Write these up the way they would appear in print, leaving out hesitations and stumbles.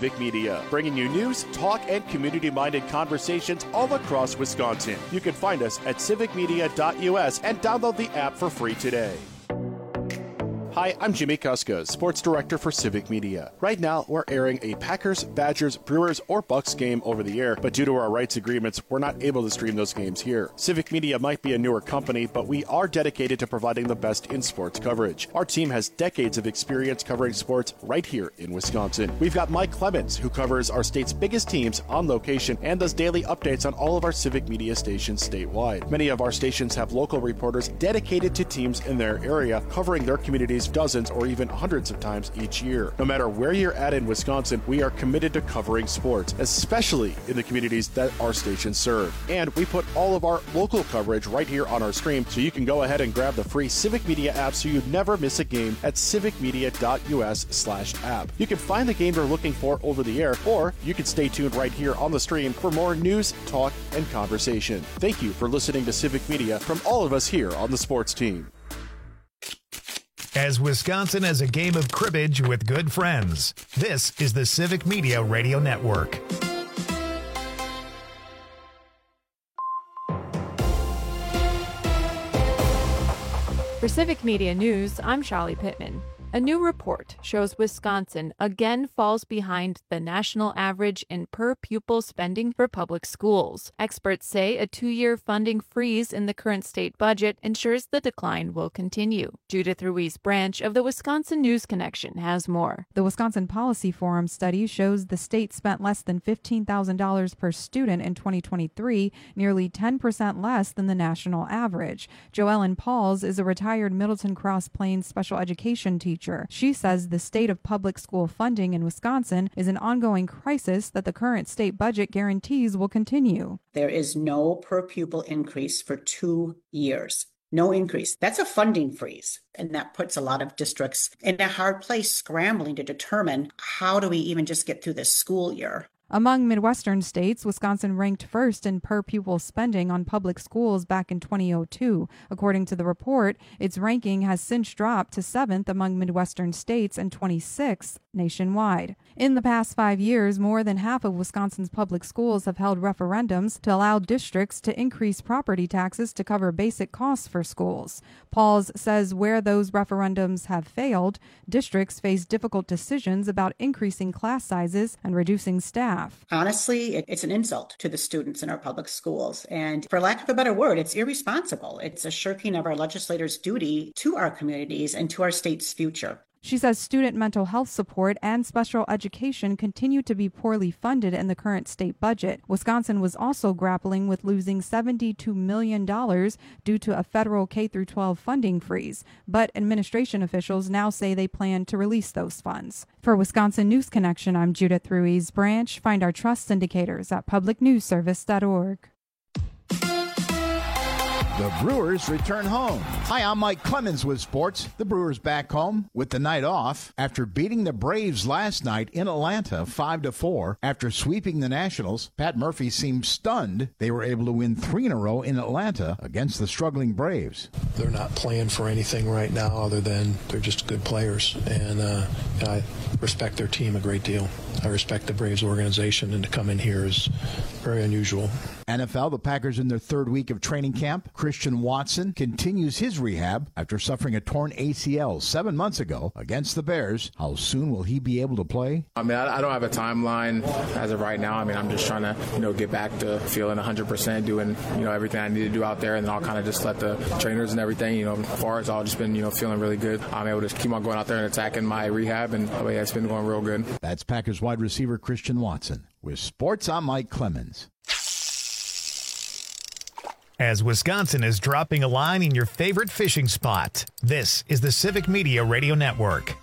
Civic Media, bringing you news, talk, and community-minded conversations all across Wisconsin. You can find us at civicmedia.us and download the app for free today. Hi, I'm Jimmy Kuska, Sports Director for Civic Media. Right now, we're airing a Packers, Badgers, Brewers, or Bucks game over the air, but due to our rights agreements, we're not able to stream those games here. Civic Media might be a newer company, but we are dedicated to providing the best in sports coverage. Our team has decades of experience covering sports right here in Wisconsin. We've got Mike Clemens, who covers our state's biggest teams on location and does daily updates on all of our Civic Media stations statewide. Many of our stations have local reporters dedicated to teams in their area, covering their communities dozens or even hundreds of times each year. No matter where you're at in Wisconsin, we are committed to covering sports, especially in the communities that our stations serve. And we put all of our local coverage right here on our stream, so you can go ahead and grab the free Civic Media app so you never miss a game at civicmedia.us/app. You can find the game you're looking for over the air, or you can stay tuned right here on the stream for more news, talk, and conversation. Thank you for listening to Civic Media from all of us here on the sports team. As Wisconsin has a game of cribbage with good friends, this is the Civic Media Radio Network. For Civic Media News, I'm Shali Pittman. A new report shows Wisconsin again falls behind the national average in per-pupil spending for public schools. Experts say a 2-year funding freeze in the current state budget ensures the decline will continue. Judith Ruiz Branch of the Wisconsin News Connection has more. The Wisconsin Policy Forum study shows the state spent less than $15,000 per student in 2023, nearly 10% less than the national average. Joellen Pauls is a retired Middleton Cross Plains special education teacher. She says the state of public school funding in Wisconsin is an ongoing crisis that the current state budget guarantees will continue. There is no per pupil increase for 2 years. No increase. That's a funding freeze. And that puts a lot of districts in a hard place, scrambling to determine how do we even just get through this school year. Among Midwestern states, Wisconsin ranked first in per-pupil spending on public schools back in 2002. According to the report, its ranking has since dropped to 7th among Midwestern states and 26th nationwide. In the past 5 years, more than half of Wisconsin's public schools have held referendums to allow districts to increase property taxes to cover basic costs for schools. Pauls says where those referendums have failed, districts face difficult decisions about increasing class sizes and reducing staff. Honestly, it's an insult to the students in our public schools. And for lack of a better word, it's irresponsible. It's a shirking of our legislators' duty to our communities and to our state's future. She says student mental health support and special education continue to be poorly funded in the current state budget. Wisconsin was also grappling with losing $72 million due to a federal K-12 funding freeze, but administration officials now say they plan to release those funds. For Wisconsin News Connection, I'm Judith Ruiz Branch. Find our trust indicators at publicnewsservice.org. The Brewers return home. Hi, I'm Mike Clemens with sports. The Brewers back home with the night off after beating the Braves last night in Atlanta 5-4. After sweeping the Nationals, Pat Murphy seemed stunned they were able to win 3 in a row in Atlanta against the struggling Braves. They're not playing for anything right now other than they're just good players, and I respect their team a great deal. I respect the Braves organization, and to come in here is very unusual. NFL, the Packers in their 3rd week of training camp. Christian Watson continues his rehab after suffering a torn ACL 7 months ago against the Bears. How soon will he be able to play? I mean, I don't have a timeline as of right now. I mean, I'm just trying to, get back to feeling 100%, doing, everything I need to do out there, and then I'll kind of just let the trainers and everything, as far as I've just been, feeling really good. I'm able to keep on going out there and attacking my rehab, and it's been going real good. That's Packers wide receiver Christian Watson. With sports, I'm Mike Clemens. As Wisconsin is dropping a line in your favorite fishing spot, this is the Civic Media Radio Network.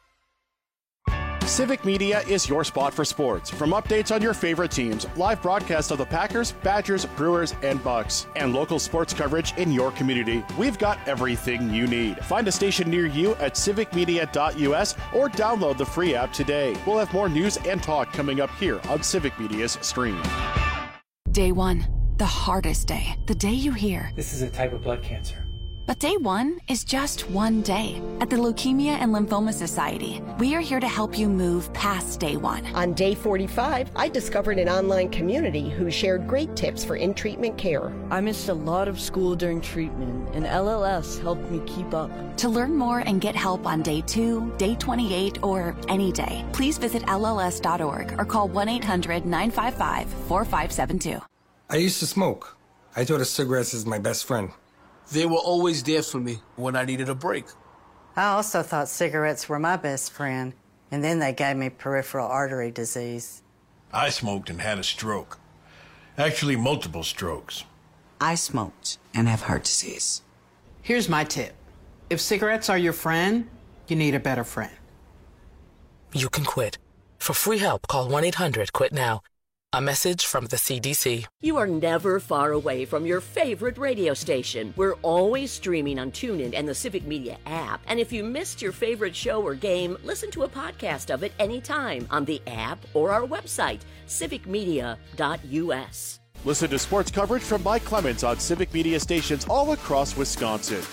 Civic Media is your spot for sports. From updates on your favorite teams, live broadcasts of the Packers, Badgers, Brewers, and Bucks, and local sports coverage in your community, we've got everything you need. Find a station near you at civicmedia.us or download the free app today. We'll have more news and talk coming up here on Civic Media's stream. Day 1, the hardest day. The day you hear, "This is a type of blood cancer. But day one is just one day. At the Leukemia and Lymphoma Society, we are here to help you move past day one. On day 45, I discovered an online community who shared great tips for in-treatment care. I missed a lot of school during treatment, and LLS helped me keep up. To learn more and get help on day 2, day 28, or any day, please visit LLS.org or call 1-800-955-4572. I used to smoke. I thought of cigarettes as my best friend. They were always there for me when I needed a break. I also thought cigarettes were my best friend, and then they gave me peripheral artery disease. I smoked and had a stroke. Actually, multiple strokes. I smoked and have heart disease. Here's my tip. If cigarettes are your friend, you need a better friend. You can quit. For free help, call 1-800-QUIT-NOW. A message from the CDC. You are never far away from your favorite radio station. We're always streaming on TuneIn and the Civic Media app. And if you missed your favorite show or game, listen to a podcast of it anytime on the app or our website, civicmedia.us. Listen to sports coverage from Mike Clemens on Civic Media stations all across Wisconsin.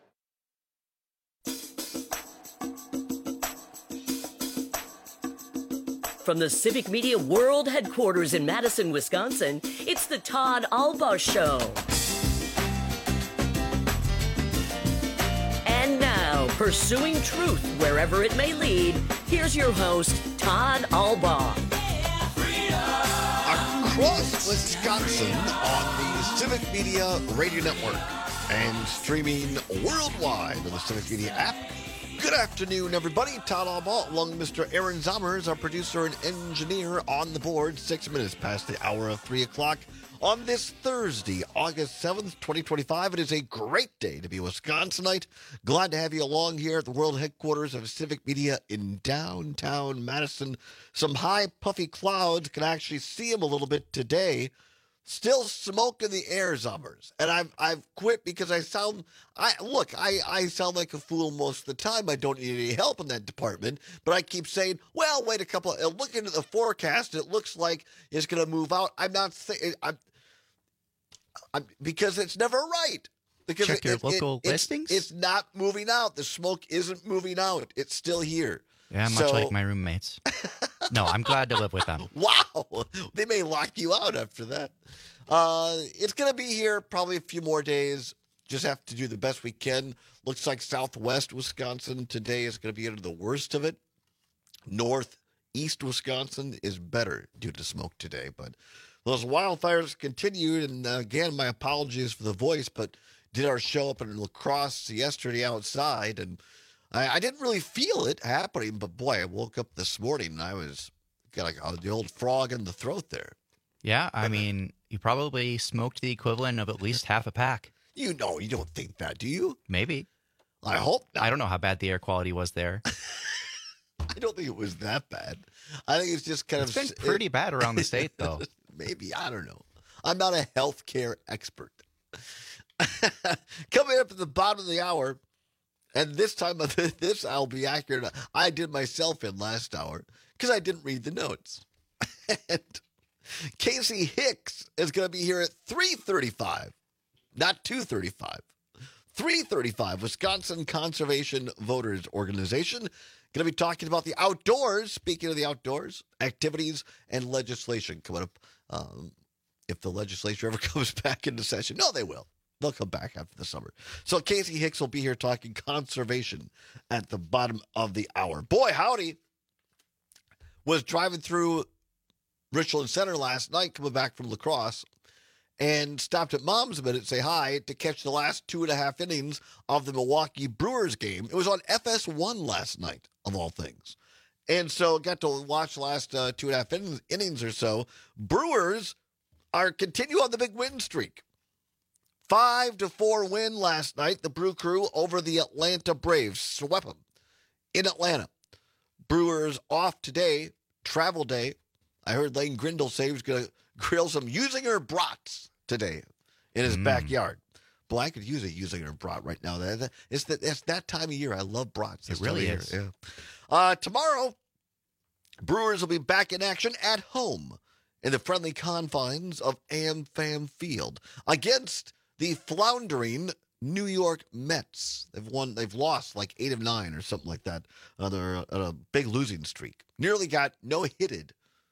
From the Civic Media World Headquarters in Madison, Wisconsin, it's the Todd Albaugh Show. And now, pursuing truth wherever it may lead, here's your host, Todd Albaugh. Across Wisconsin on the Civic Media Radio Network and streaming worldwide on the Civic Media app. Good afternoon, everybody. Todd Albaugh, along with Mr. Aaron Zommers, our producer and engineer, on the board. 6 minutes past the hour of 3 o'clock on this Thursday, August 7th, 2025. It is a great day to be a Wisconsinite. Glad to have you along here at the world headquarters of Civic Media in downtown Madison. Some high, puffy clouds. Can actually see them a little bit today. Still smoke in the air, Zommers. And I've quit because I sound like a fool most of the time. I don't need any help in that department. But I keep saying, well, wait a couple. Looking at the forecast, it looks like it's going to move out. I'm not saying I'm because it's never right. Because check your local listings. It's not moving out. The smoke isn't moving out. It's still here. Yeah, much like my roommates. No, I'm glad to live with them. Wow. They may lock you out after that. It's going to be here probably a few more days. Just have to do the best we can. Looks like southwest Wisconsin today is going to be under the worst of it. Northeast Wisconsin is better due to smoke today. But those wildfires continued. And again, my apologies for the voice, but did our show up in La Crosse yesterday outside. And I didn't really feel it happening, but boy, I woke up this morning and I got like the old frog in the throat there. Yeah, I mean, you probably smoked the equivalent of at least half a pack. You don't think that, do you? Maybe. I hope not. I don't know how bad the air quality was there. I don't think it was that bad. I think it's just kind it's been pretty bad around the state, though. Maybe. I don't know. I'm not a healthcare expert. Coming up at the bottom of the hour, and this time of this, I'll be accurate. I did myself in last hour because I didn't read the notes. And Casey Hicks is going to be here at 3:35, not 2:35. 3:35, Wisconsin Conservation Voters Organization. Going to be talking about the outdoors. Speaking of the outdoors, activities and legislation coming up. If the legislature ever comes back into session. No, they will. They'll come back after the summer. So Casey Hicks will be here talking conservation at the bottom of the hour. Boy, howdy. Was driving through Richland Center last night, coming back from La Crosse, and stopped at Mom's a minute to say hi to catch the last 2.5 innings of the Milwaukee Brewers game. It was on FS1 last night, of all things. And so got to watch the last 2.5 innings or so. Brewers continue on the big win streak. 5-4 win last night. The Brew Crew over the Atlanta Braves. Swept them in Atlanta. Brewers off today. Travel day. I heard Lane Grindle say he was going to grill some Usinger brats today in his backyard. Boy, I could use a Usinger brat right now. It's that time of year. I love brats. It really is. Yeah. Tomorrow, Brewers will be back in action at home in the friendly confines of AmFam Field against the floundering New York Mets. They've lost like 8 of 9 or something like that. They're on a big losing streak. Nearly got no-hitted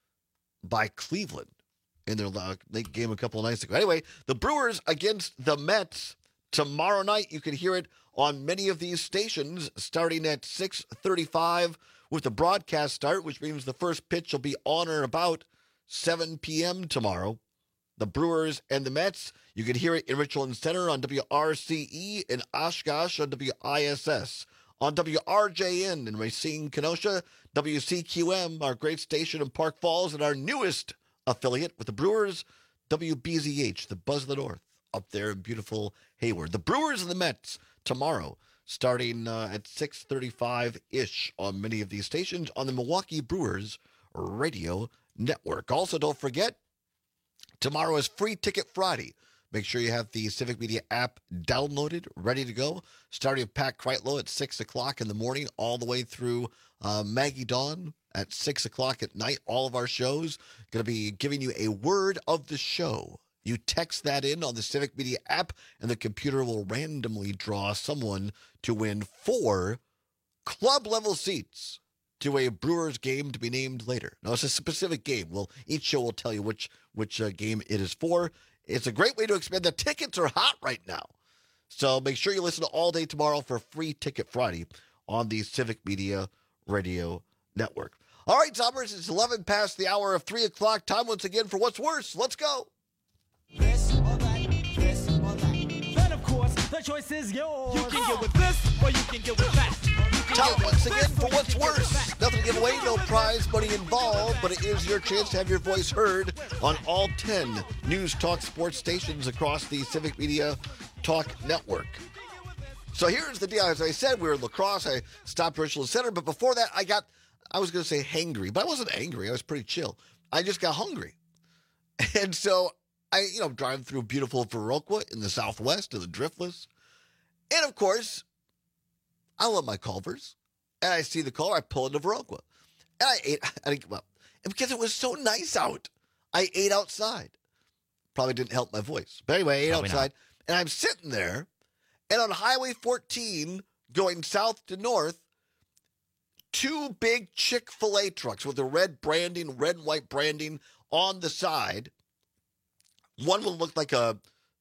by Cleveland in their late game a couple of nights ago. Anyway, the Brewers against the Mets tomorrow night. You can hear it on many of these stations starting at 6:35 with the broadcast start, which means the first pitch will be on or about 7 p.m. tomorrow. The Brewers and the Mets. You can hear it in Richland Center on WRCE, in Oshkosh on WISS, on WRJN in Racine, Kenosha, WCQM, our great station in Park Falls, and our newest affiliate with the Brewers, WBZH, the Buzz of the North, up there in beautiful Hayward. The Brewers and the Mets tomorrow, starting at 6:35-ish on many of these stations on the Milwaukee Brewers Radio Network. Also, don't forget, tomorrow is Free Ticket Friday. Make sure you have the Civic Media app downloaded, ready to go, starting with Pat Kreitlow at 6 o'clock in the morning, all the way through Maggie Dawn at 6 o'clock at night. All of our shows going to be giving you a word of the show. You text that in on the Civic Media app, and the computer will randomly draw someone to win 4 club-level seats to a Brewers game to be named later. Now, it's a specific game. Well, each show will tell you which game it is for. It's a great way to expand. The tickets are hot right now. So make sure you listen all day tomorrow for Free Ticket Friday on the Civic Media Radio Network. All right, Zombers, it's 11 past the hour of 3 o'clock. Time once again for What's Worse. Let's go. This or that, this or that. Then, of course, the choice is yours. You can get with this or you can get with that. Time once again for What's Worse. Nothing to give away, no prize money involved, but it is your chance to have your voice heard on all 10 News Talk sports stations across the Civic Media Talk Network. So here's the deal. As I said, we were in La Crosse. I stopped at Richland Center, but before that, I was going to say hangry, but I wasn't angry. I was pretty chill. I just got hungry. And so I, driving through beautiful Viroqua in the southwest of the Driftless. And of course, I love my Culvers. And I see the Culver, I pull into Viroqua. And I ate, and because it was so nice out, I ate outside. Probably didn't help my voice. But anyway, I ate outside. And I'm sitting there, and on Highway 14, going south to north, 2 big Chick-fil-A trucks with the red and white branding on the side. One will look like a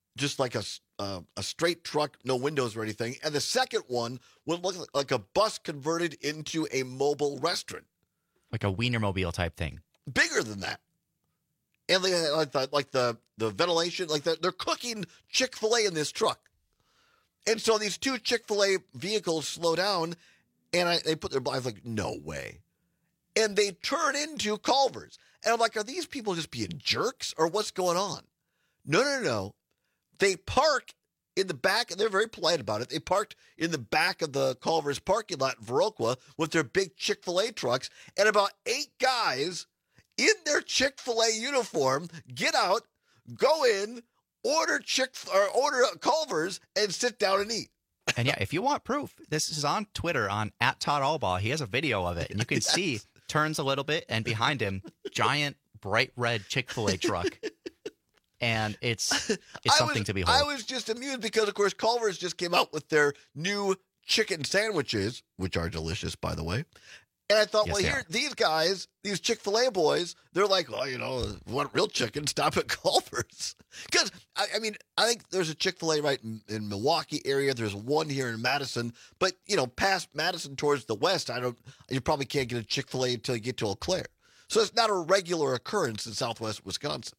straight truck, no windows or anything. And the second one would look like a bus converted into a mobile restaurant. Like a Wienermobile type thing. Bigger than that. And they had like the ventilation, they're cooking Chick-fil-A in this truck. And so these 2 Chick-fil-A vehicles slow down, and they put their blinds like, no way. And they turn into Culvers. And I'm like, are these people just being jerks or what's going on? No. They park in the back, and they're very polite about it. They parked in the back of the Culver's parking lot in Viroqua with their big Chick-fil-A trucks, and about 8 guys in their Chick-fil-A uniform get out, go in, order Culver's, and sit down and eat. And yeah, if you want proof, this is on Twitter on @ToddAlbaugh. He has a video of it, and you can see turns a little bit, and behind him, giant bright red Chick-fil-A truck. And it's something to behold. I was just amused because, of course, Culver's just came out with their new chicken sandwiches, which are delicious, by the way. And I thought, these guys, these Chick-fil-A boys, they're like, want real chicken, stop at Culver's. Because, I think there's a Chick-fil-A right in Milwaukee area. There's one here in Madison. But, past Madison towards the west, you probably can't get a Chick-fil-A until you get to Eau Claire. So it's not a regular occurrence in southwest Wisconsin.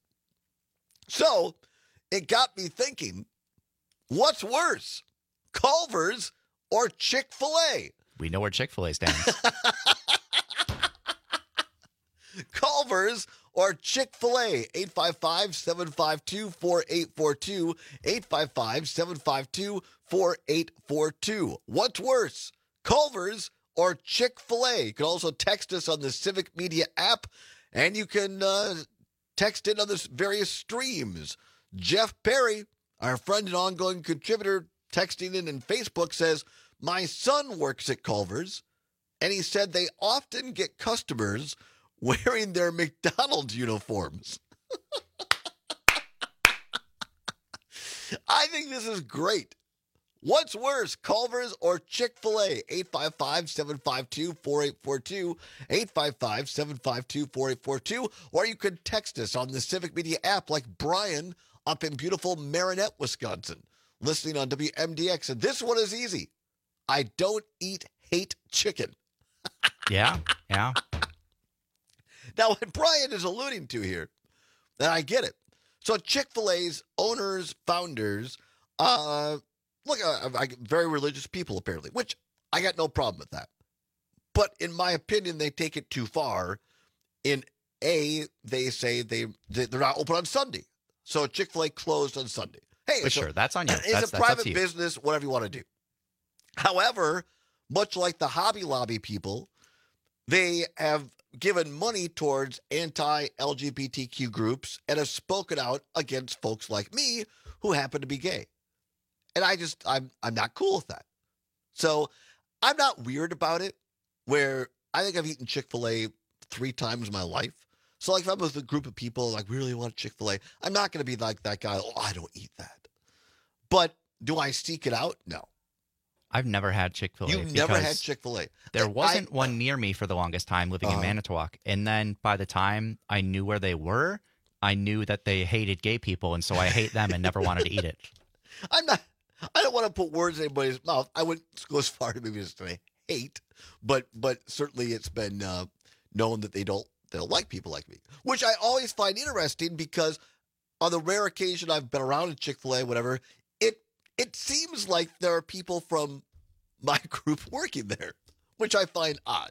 So it got me thinking, what's worse, Culver's or Chick-fil-A? We know where Chick-fil-A stands. Culver's or Chick-fil-A, 855-752-4842, 855-752-4842. What's worse, Culver's or Chick-fil-A? You can also text us on the Civic Media app, and you can text in on the various streams. Jeff Perry, our friend and ongoing contributor, texting in Facebook says, my son works at Culver's, and he said they often get customers wearing their McDonald's uniforms. I think this is great. What's worse, Culver's or Chick-fil-A? 855-752-4842, 855-752-4842, or you could text us on the Civic Media app like Brian up in beautiful Marinette, Wisconsin, listening on WMDX. And this one is easy. I don't hate chicken. Yeah. Now, what Brian is alluding to here, and I get it. So Chick-fil-A's owners, founders, very religious people, apparently, which I got no problem with that. But in my opinion, they take it too far. They say they're not open on Sunday. So Chick-fil-A closed on Sunday. Hey, but sure, that's on you. It's a private business, whatever you want to do. However, much like the Hobby Lobby people, they have given money towards anti-LGBTQ groups and have spoken out against folks like me who happen to be gay. And I'm not cool with that. So I'm not weird about it, where I think I've eaten Chick-fil-A 3 times in my life. So like if I'm with a group of people like really want Chick-fil-A, I'm not going to be like that guy, I don't eat that. But do I seek it out? No. I've never had Chick-fil-A. You've never had Chick-fil-A. There wasn't one near me for the longest time living in Manitowoc. And then by the time I knew where they were, I knew that they hated gay people. And so I hate them and never wanted to eat it. I don't want to put words in anybody's mouth. I wouldn't go as far to maybe just say hate, but certainly it's been known that they don't like people like me, which I always find interesting because on the rare occasion I've been around a Chick-fil-A, whatever, it seems like there are people from my group working there, which I find odd.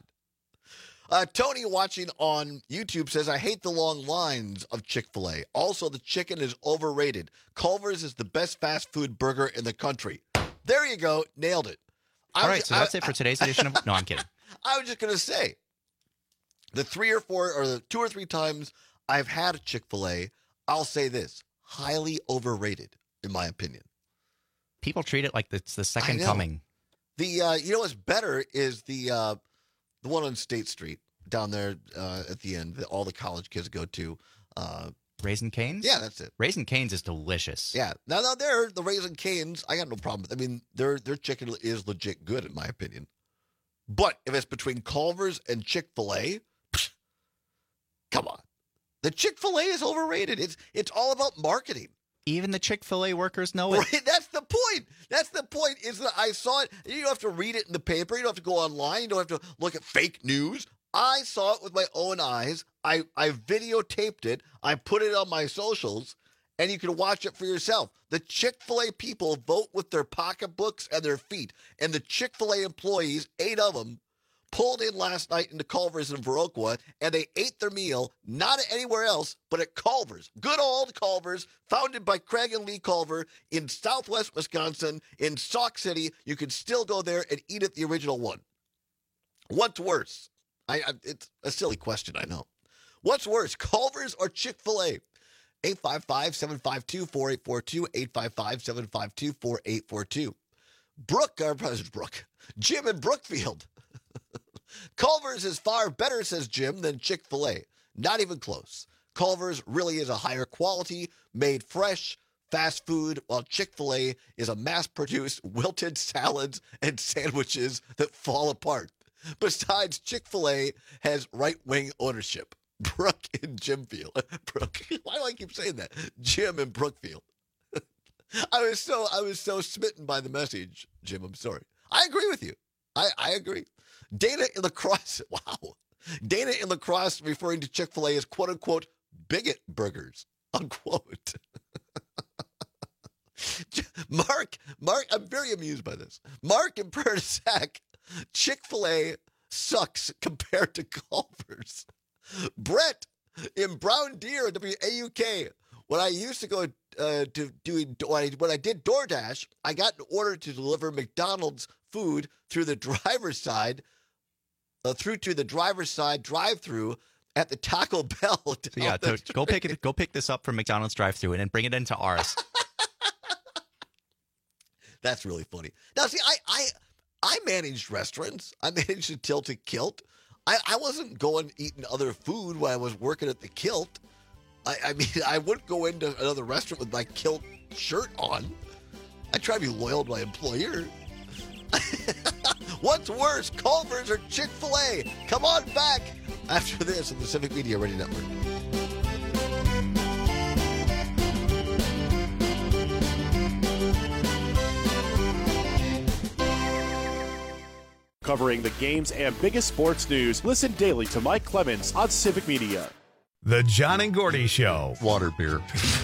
Tony watching on YouTube says, I hate the long lines of Chick-fil-A. Also, the chicken is overrated. Culver's is the best fast food burger in the country. There you go. Nailed it. All right, so that's it for today's edition of... No, I'm kidding. I was just going to say, the 3 or 4 or the 2 or 3 times I've had a Chick-fil-A, I'll say this, highly overrated, in my opinion. People treat it like it's the second coming. You know what's better is the one on State Street down there at the end that all the college kids go to. Raising Cane's? Yeah, that's it. Raising Cane's is delicious. Yeah. Now the Raising Cane's, I got no problem with. I mean, their chicken is legit good in my opinion. But if it's between Culver's and Chick-fil-A, come on. The Chick-fil-A is overrated. It's all about marketing. Even the Chick-fil-A workers know it. Right, that's the point. That's the point. Is that I saw it. You don't have to read it in the paper. You don't have to go online. You don't have to look at fake news. I saw it with my own eyes. I videotaped it. I put it on my socials, and you can watch it for yourself. The Chick-fil-A people vote with their pocketbooks and their feet, and the Chick-fil-A employees, 8 of them, pulled in last night into Culver's in Viroqua, and they ate their meal, not anywhere else, but at Culver's. Good old Culver's, founded by Craig and Lee Culver in southwest Wisconsin, in Sauk City. You can still go there and eat at the original one. What's worse? It's a silly question, I know. What's worse, Culver's or Chick-fil-A? 855-752-4842, 855-752-4842. Jim in Brookfield. Culver's is far better, says Jim, than Chick-fil-A. Not even close. Culver's really is a higher quality, made fresh, fast food, while Chick-fil-A is a mass-produced, wilted salads and sandwiches that fall apart. Besides, Chick-fil-A has right-wing ownership. Brooke in Jimfield. Brooke, why do I keep saying that? Jim in Brookfield. I was so smitten by the message, Jim. I'm sorry. I agree with you. I agree. Dana in La Crosse, wow. Dana in La Crosse referring to Chick-fil-A as quote-unquote bigot burgers, unquote. Mark, I'm very amused by this. Mark in Prairie du Sac, Chick-fil-A sucks compared to Culver's. Brett in Brown Deer, WAUK, when I used to go when I did DoorDash, I got an order to deliver McDonald's food through the driver's side, through to the driver's side drive-through at the Taco Bell. So yeah, go pick this up from McDonald's drive-through and then bring it into ours. That's really funny. Now, see, I managed restaurants. I managed the Tilted Kilt. I wasn't going eating other food when I was working at the Kilt. I mean, I wouldn't go into another restaurant with my Kilt shirt on. I try to be loyal to my employer. What's worse, Culver's or Chick-fil-A? Come on back after this on the Civic Media Radio Network. Covering the games and biggest sports news, listen daily to Mike Clemens on Civic Media. The John and Gordy Show. Water beer.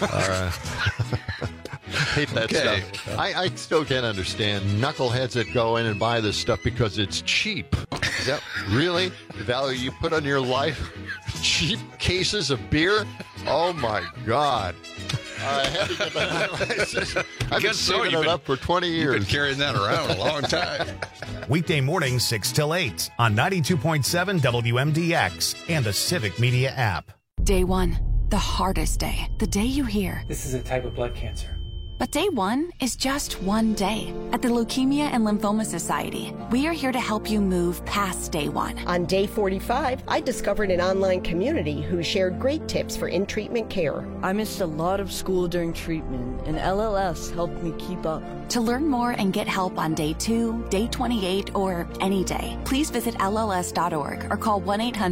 Hate that stuff. I still can't understand knuckleheads that go in and buy this stuff because it's cheap. Is that really the value you put on your life? Cheap cases of beer? Oh, my God. I had to get that. I've been saving it up for 20 years. You've been carrying that around a long time. Weekday mornings 6 till 8 on 92.7 WMDX and the Civic Media app. Day one, the hardest day. The day you hear, "This is a type of blood cancer." But day one is just one day. At the Leukemia and Lymphoma Society, we are here to help you move past day one. On day 45, I discovered an online community who shared great tips for in-treatment care. I missed a lot of school during treatment, and LLS helped me keep up. To learn more and get help on day 2, day 28, or any day, please visit LLS.org or call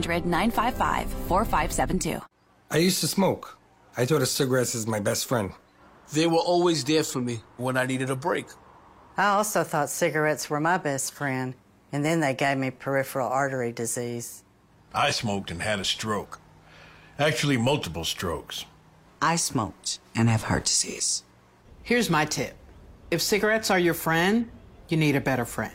1-800-955-4572. I used to smoke. I thought of cigarettes as my best friend. They were always there for me when I needed a break. I also thought cigarettes were my best friend, and then they gave me peripheral artery disease. I smoked and had a stroke. Actually, multiple strokes. I smoked and have heart disease. Here's my tip. If cigarettes are your friend, you need a better friend.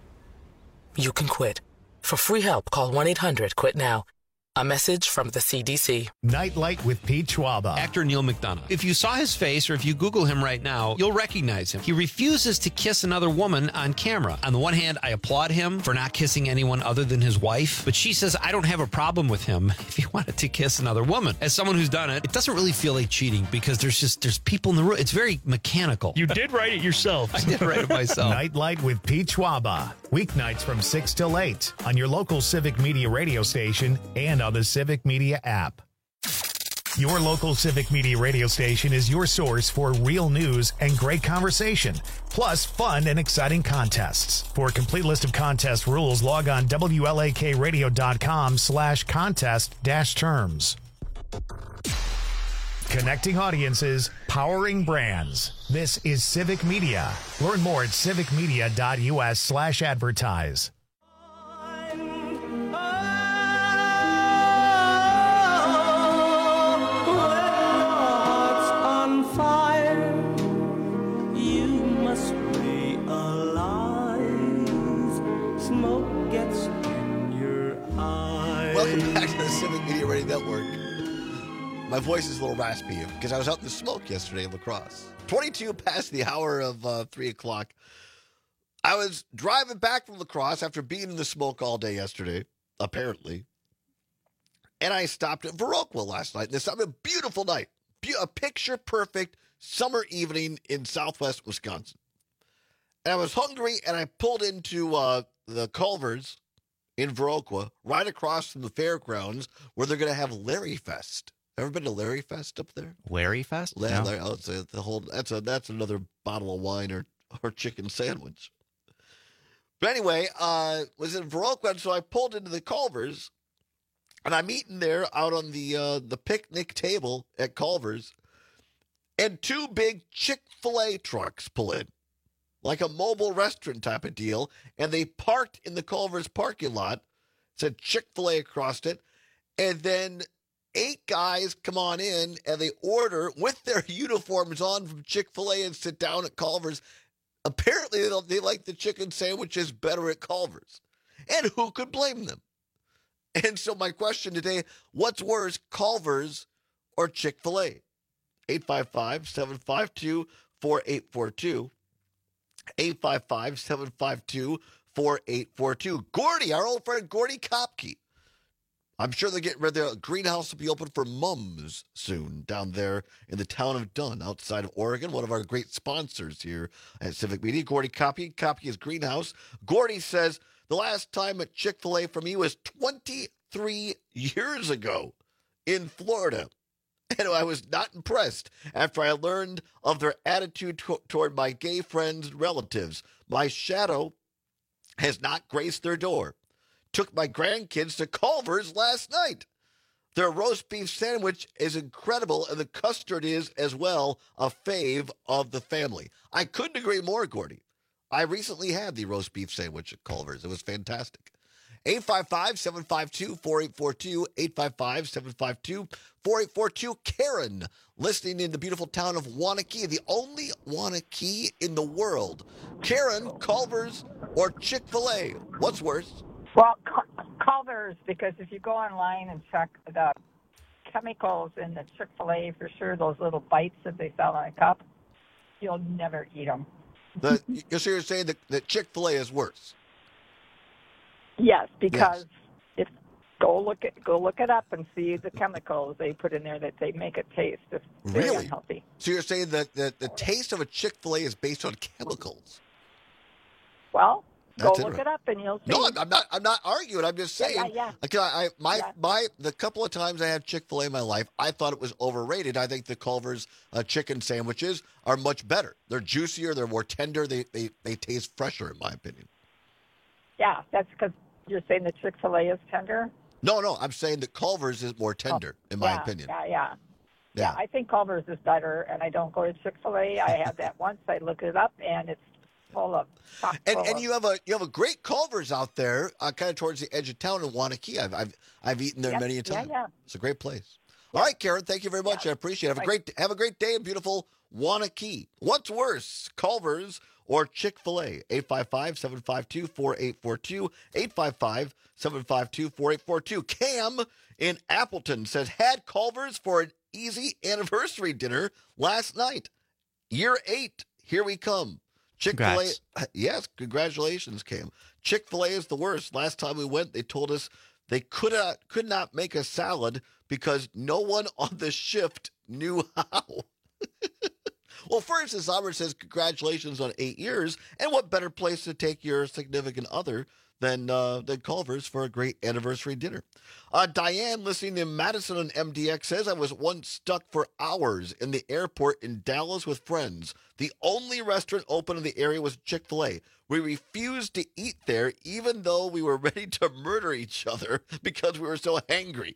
You can quit. For free help, call 1-800-QUIT-NOW. A message from the CDC. Nightlight with Pete Schwaba. Actor Neil McDonough. If you saw his face or if you Google him right now, you'll recognize him. He refuses to kiss another woman on camera. On the one hand, I applaud him for not kissing anyone other than his wife, but she says I don't have a problem with him if he wanted to kiss another woman. As someone who's done it, it doesn't really feel like cheating because there's people in the room. It's very mechanical. You did write it yourself. I did write it myself. Nightlight with Pete Schwaba. Weeknights from 6 till 8 on your local Civic Media radio station and on the Civic Media app. Your local Civic Media radio station is your source for real news and great conversation, plus fun and exciting contests. For a complete list of contest rules, log on WLAKradio.com/contest-terms. Connecting audiences, powering brands. This is Civic Media. Learn more at civicmedia.us/advertise. Welcome back to the Civic Media Radio Network. My voice is a little raspy because I was out in the smoke yesterday in La Crosse. 22 past the hour of 3 o'clock. I was driving back from La Crosse after being in the smoke all day yesterday, apparently. And I stopped at Viroqua last night. This was a beautiful night. A picture-perfect summer evening in southwest Wisconsin. And I was hungry, and I pulled into the Culver's in Viroqua, right across from the fairgrounds, where they're going to have Larry Fest. Ever been to Larry Fest up there? Larry Fest? No. I would say the whole that's another bottle of wine or chicken sandwich. But anyway, was in Viroqua, so I pulled into the Culver's, and I'm eating there out on the picnic table at Culver's, and two big Chick-fil-A trucks pull in, like a mobile restaurant type of deal, and they parked in the Culver's parking lot, said Chick-fil-A across it, and then 8 guys come on in, and they order with their uniforms on from Chick-fil-A and sit down at Culver's. Apparently, they like the chicken sandwiches better at Culver's, and who could blame them? And so my question today, what's worse, Culver's or Chick-fil-A? 855-752-4842. 855-752-4842. Gordy, our old friend Gordy Kopke. I'm sure they're getting ready. The greenhouse will be open for mums soon down there in the town of Dunn, outside of Oregon. One of our great sponsors here at Civic Media, Gordy Kopke. Kopke's greenhouse. Gordy says the last time at Chick-fil-A for me was 23 years ago in Florida. and I was not impressed after I learned of their attitude toward my gay friends and relatives. My shadow has not graced their door. Took my grandkids to Culver's last night. Their roast beef sandwich is incredible, and the custard is, as well, a fave of the family. I couldn't agree more, Gordy. I recently had the roast beef sandwich at Culver's. It was fantastic. 855-752-4842, 855-752-4842. Karen, listening in the beautiful town of Wanakee, the only Wanakee in the world. Karen, Culver's or Chick-fil-A? What's worse? Well, Culver's, because if you go online and check the chemicals in the Chick-fil-A, for sure, those little bites that they sell in a cup, you'll never eat them. So you're saying that Chick-fil-A is worse? Yes, because if go look it up and see the chemicals they put in there that they make it taste very unhealthy. So you're saying that the taste of a Chick-fil-A is based on chemicals? Well, go look it up and you'll see. No, I'm not arguing. I'm just saying. Yeah. The couple of times I had Chick-fil-A in my life, I thought it was overrated. I think the Culver's chicken sandwiches are much better. They're juicier. They're more tender. They taste fresher, in my opinion. Yeah, that's because you're saying the Chick-fil-A is tender? No, I'm saying that Culver's is more tender, in my opinion. Yeah, I think Culver's is better, and I don't go to Chick-fil-A. I had that once. I looked it up, and it's full of and you have a great Culver's out there, kind of towards the edge of town in Wanakee. I've eaten there many a time. Yeah. It's a great place. All right, Karen, thank you very much. I appreciate it. Have a great day in beautiful Wanakee. What's worse, Culver's or Chick-fil-A? 855-752-4842, 855-752-4842. Cam in Appleton says, had Culver's for an easy anniversary dinner last night. Year 8, here we come. Chick-fil-A, Congrats. yes, congratulations, Cam. Chick-fil-A is the worst. Last time we went, they told us they could not make a salad because no one on the shift knew how. Well, first, as Albert says, congratulations on 8 years, and what better place to take your significant other than Culver's for a great anniversary dinner. Diane, listening in Madison on MDX, says, I was once stuck for hours in the airport in Dallas with friends. The only restaurant open in the area was Chick-fil-A. We refused to eat there, even though we were ready to murder each other because we were so hangry.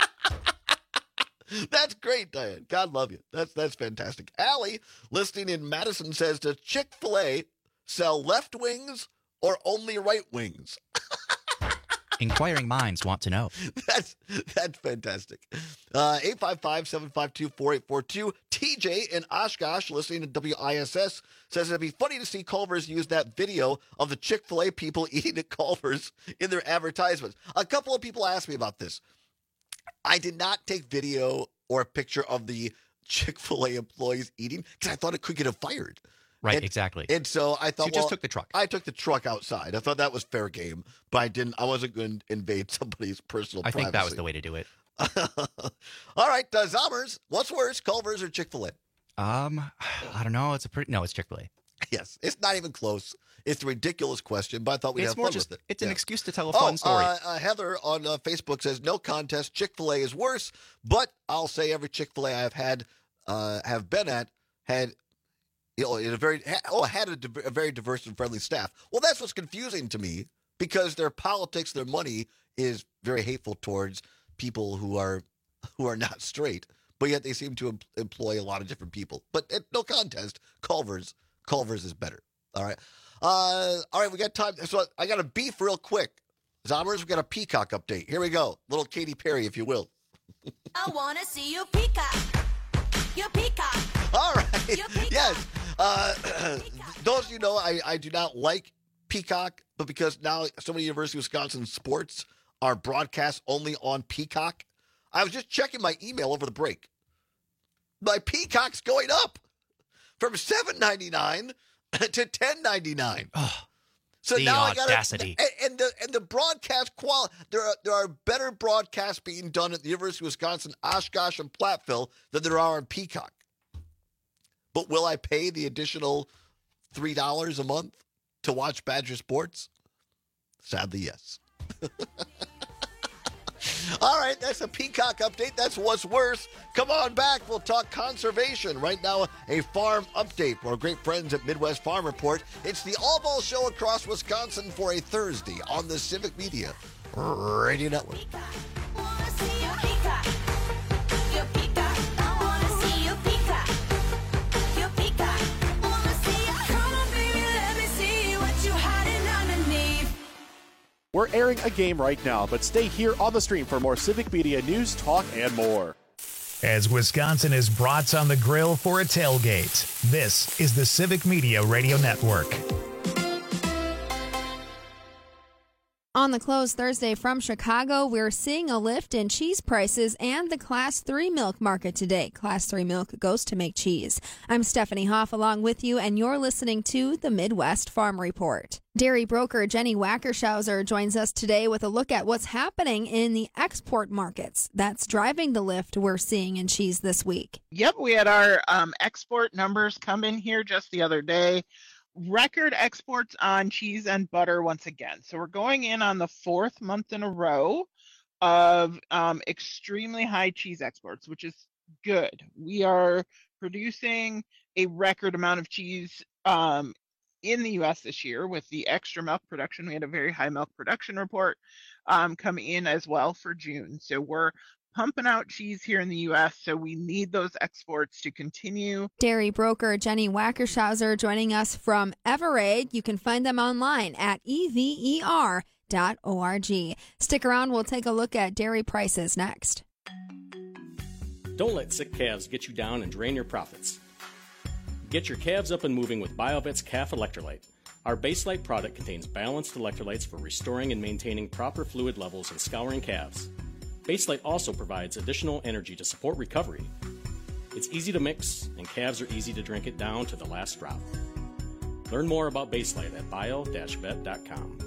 That's great, Diane. God love you. That's fantastic. Allie, listening in Madison, says, does Chick-fil-A sell left wings or only right wings? Inquiring minds want to know. That's fantastic. 855-752-4842. TJ in Oshkosh, listening to WISS, says it'd be funny to see Culver's use that video of the Chick-fil-A people eating at Culver's in their advertisements. A couple of people asked me about this. I did not take video or a picture of the Chick-fil-A employees eating because I thought it could get them fired. Right, exactly. And so I thought, you just took the truck. I took the truck outside. I thought that was fair game, but I wasn't going to invade somebody's personal privacy. I think that was the way to do it. All right, Zommers, what's worse, Culver's or Chick-fil-A? I don't know. It's Chick-fil-A. Yes, it's not even close. It's a ridiculous question, but I thought we'd have fun with it. It's an excuse to tell a fun story. Heather on Facebook says, no contest, Chick-fil-A is worse, but I'll say every Chick-fil-A I have been at had a very diverse and friendly staff. Well, that's what's confusing to me because their politics, their money is very hateful towards people who are not straight, but yet they seem to employ a lot of different people. But no contest, Culver's is better. All right. We got time. So I got a beef real quick. Zommers, we got a Peacock update. Here we go. Little Katy Perry, if you will. I want to see you peacock. Your peacock. All right. Yes. Those of you know, I do not like Peacock, but because now so many University of Wisconsin sports are broadcast only on Peacock, I was just checking my email over the break. My Peacock's going up from $7.99 to $10.99. Oh, so the now audacity. And the broadcast quality. There are better broadcasts being done at the University of Wisconsin, Oshkosh, and Platteville than there are on Peacock. But will I pay the additional $3 a month to watch Badger sports? Sadly, yes. All right, that's a Peacock update. That's what's worse. Come on back. We'll talk conservation. Right now, a farm update for our great friends at Midwest Farm Report. It's the All Ball Show across Wisconsin for a Thursday on the Civic Media Radio Network. We're airing a game right now, but stay here on the stream for more Civic Media news, talk, and more. As Wisconsin is brats on the grill for a tailgate, this is the Civic Media Radio Network. On the close Thursday from Chicago, we're seeing a lift in cheese prices and the Class 3 milk market today. Class 3 milk goes to make cheese. I'm Stephanie Hoff along with you, and you're listening to the Midwest Farm Report. Dairy broker Jenny Wackershauser joins us today with a look at what's happening in the export markets that's driving the lift we're seeing in cheese this week. Yep, we had our export numbers come in here just the other day. Record exports on cheese and butter once again. So we're going in on the fourth month in a row of extremely high cheese exports, which is good. We are producing a record amount of cheese in the U.S. this year with the extra milk production. We had a very high milk production report come in as well for June. So we're pumping out cheese here in the U.S., so we need those exports to continue. Dairy broker Jenny Wackershauser joining us from Everade. You can find them online at ever.org. Stick around. We'll take a look at dairy prices next. Don't let sick calves get you down and drain your profits. Get your calves up and moving with BioVet's Calf Electrolyte. Our Baselite product contains balanced electrolytes for restoring and maintaining proper fluid levels and scouring calves. Baselite also provides additional energy to support recovery. It's easy to mix, and calves are easy to drink it down to the last drop. Learn more about Baselite at bio-vet.com.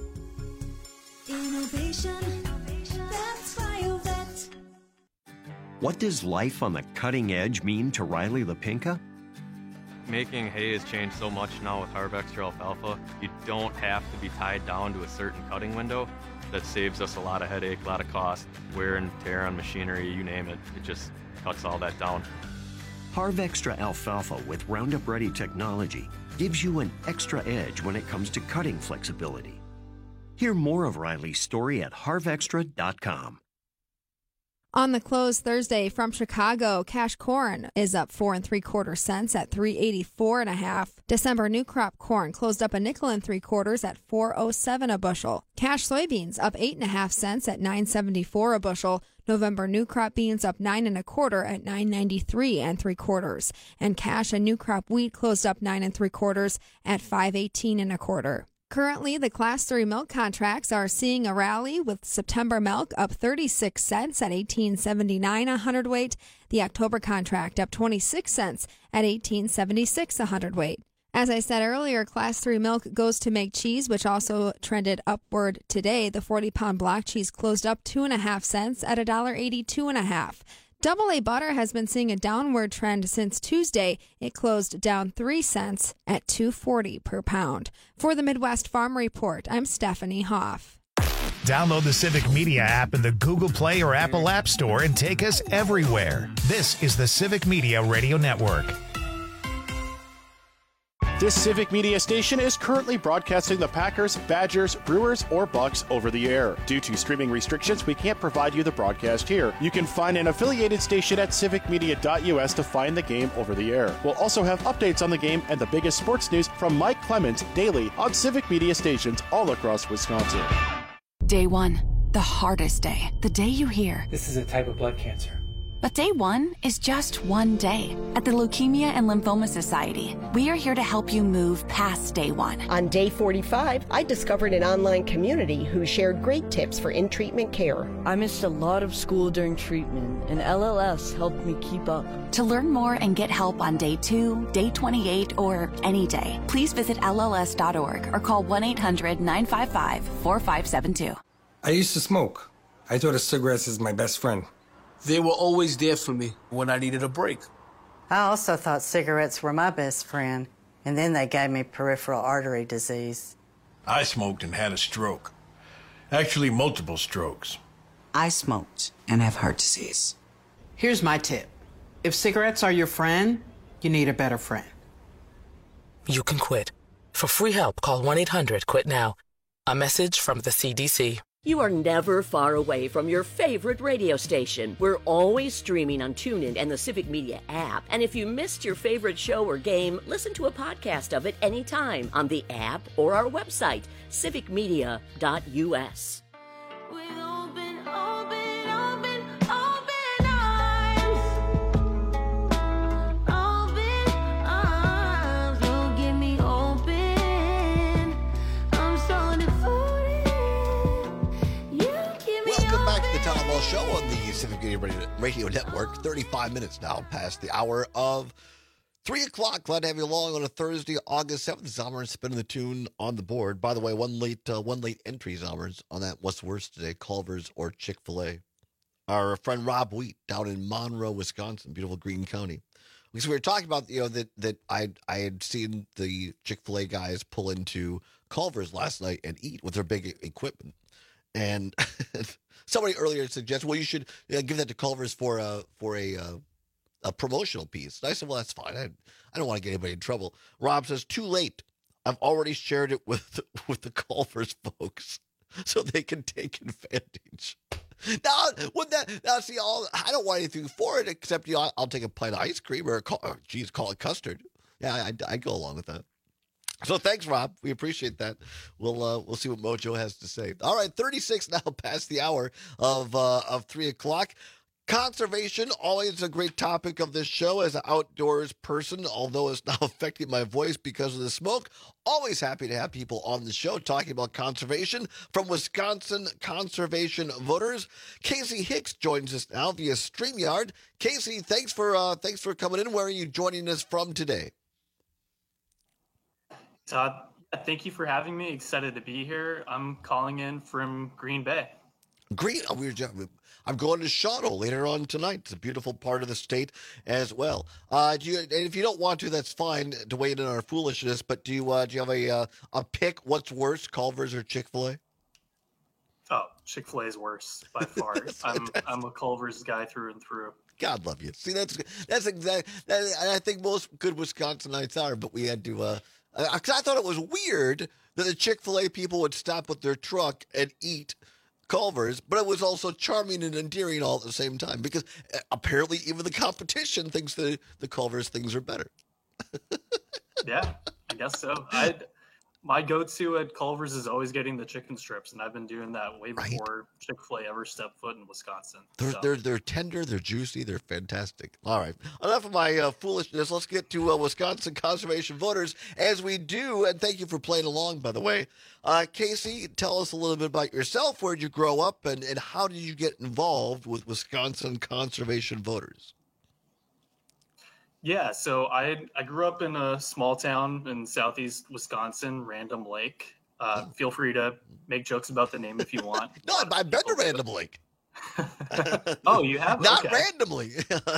Innovation, that's BioVet. What does life on the cutting edge mean to Riley LaPinka? Making hay has changed so much now with Harvextra Alfalfa. You don't have to be tied down to a certain cutting window. That saves us a lot of headache, a lot of cost, wear and tear on machinery, you name it. It just cuts all that down. Harvextra Alfalfa with Roundup Ready technology gives you an extra edge when it comes to cutting flexibility. Hear more of Riley's story at harvextra.com. On the close Thursday from Chicago, cash corn is up 4 3/4 cents at $3.84.5. December new crop corn closed up a nickel and 3/4 at $4.07 a bushel. Cash soybeans up 8 1/2 cents at $9.74 a bushel. November new crop beans up 9 1/4 at $9.93 3/4. And cash and new crop wheat closed up 9 3/4 at $5.18 1/4. Currently, the Class 3 milk contracts are seeing a rally with September milk up 36 cents at $18.79 a hundredweight. The October contract up 26 cents at $18.76 a hundredweight. As I said earlier, Class 3 milk goes to make cheese, which also trended upward today. The 40-pound block cheese closed up 2 1/2 cents at $1.82 1/2. Double A butter has been seeing a downward trend since Tuesday. It closed down 3 cents at $2.40 per pound. For the Midwest Farm Report, I'm Stephanie Hoff. Download the Civic Media app in the Google Play or Apple App Store and take us everywhere. This is the Civic Media Radio Network. This Civic Media station is currently broadcasting the Packers, Badgers, Brewers, or Bucks over the air. Due to streaming restrictions, we can't provide you the broadcast here. You can find an affiliated station at civicmedia.us to find the game over the air. We'll also have updates on the game and the biggest sports news from Mike Clemens daily on Civic Media stations all across Wisconsin. Day 1, the hardest day. The day you hear, This is a type of blood cancer. But day 1 is just one day. At the Leukemia and Lymphoma Society, we are here to help you move past day 1. On day 45, I discovered an online community who shared great tips for in-treatment care. I missed a lot of school during treatment, and LLS helped me keep up. To learn more and get help on day 2, day 28, or any day, please visit LLS.org or call 1-800-955-4572. I used to smoke. I thought of cigarettes as my best friend. They were always there for me when I needed a break. I also thought cigarettes were my best friend, and then they gave me peripheral artery disease. I smoked and had a stroke. Actually, multiple strokes. I smoked and have heart disease. Here's my tip. If cigarettes are your friend, you need a better friend. You can quit. For free help, call 1-800-QUIT-NOW. A message from the CDC. You are never far away from your favorite radio station. We're always streaming on TuneIn and the Civic Media app. And if you missed your favorite show or game, listen to a podcast of it anytime on the app or our website, civicmedia.us. Show on the Civic Media Radio Network. 35 minutes now past the hour of 3 o'clock. Glad to have you along on a Thursday, August 7th. Zommers spinning the tune on the board. By the way, one late entry, Zommers, on that What's Worse today, Culver's or Chick-fil-A. Our friend Rob Wheat down in Monroe, Wisconsin, beautiful Greene County. Because we were talking about, that I had seen the Chick-fil-A guys pull into Culver's last night and eat with their big equipment. And somebody earlier suggested, well, you should give that to Culver's for a promotional piece. And I said, well, that's fine. I don't want to get anybody in trouble. Rob says, too late. I've already shared it with the Culver's folks so they can take advantage. I don't want anything for it except I'll take a pint of ice cream or call it custard. Yeah, I go along with that. So thanks, Rob. We appreciate that. We'll see what Mojo has to say. All right, 36 now past the hour of 3 o'clock. Conservation, always a great topic of this show as an outdoors person, although it's now affecting my voice because of the smoke. Always happy to have people on the show talking about conservation from Wisconsin Conservation Voters. Casey Hicks joins us now via StreamYard. Casey, thanks for coming in. Where are you joining us from today? Thank you for having me. Excited to be here. I'm calling in from Green Bay. I'm going to Shawano later on tonight. It's a beautiful part of the state as well. And if you don't want to, that's fine to wait in our foolishness. But do you have a pick? What's worse, Culver's or Chick-fil-A? Oh, Chick-fil-A is worse by far. I'm a Culver's guy through and through. God love you. See, that's exactly. I think most good Wisconsinites are, but we had to. Because I thought it was weird that the Chick-fil-A people would stop with their truck and eat Culver's, but it was also charming and endearing all at the same time because apparently even the competition thinks the Culver's things are better. Yeah, I guess so. My go-to at Culver's is always getting the chicken strips, and I've been doing that way before Chick-fil-A ever stepped foot in Wisconsin. They're tender, they're juicy, they're fantastic. All right, enough of my foolishness. Let's get to Wisconsin Conservation Voters as we do, and thank you for playing along, by the way. Casey, tell us a little bit about yourself. Where did you grow up, and how did you get involved with Wisconsin Conservation Voters? Yeah, so I grew up in a small town in southeast Wisconsin, Random Lake. Feel free to make jokes about the name if you want. No, I've been to Random Lake. Oh, you have? Not okay. randomly.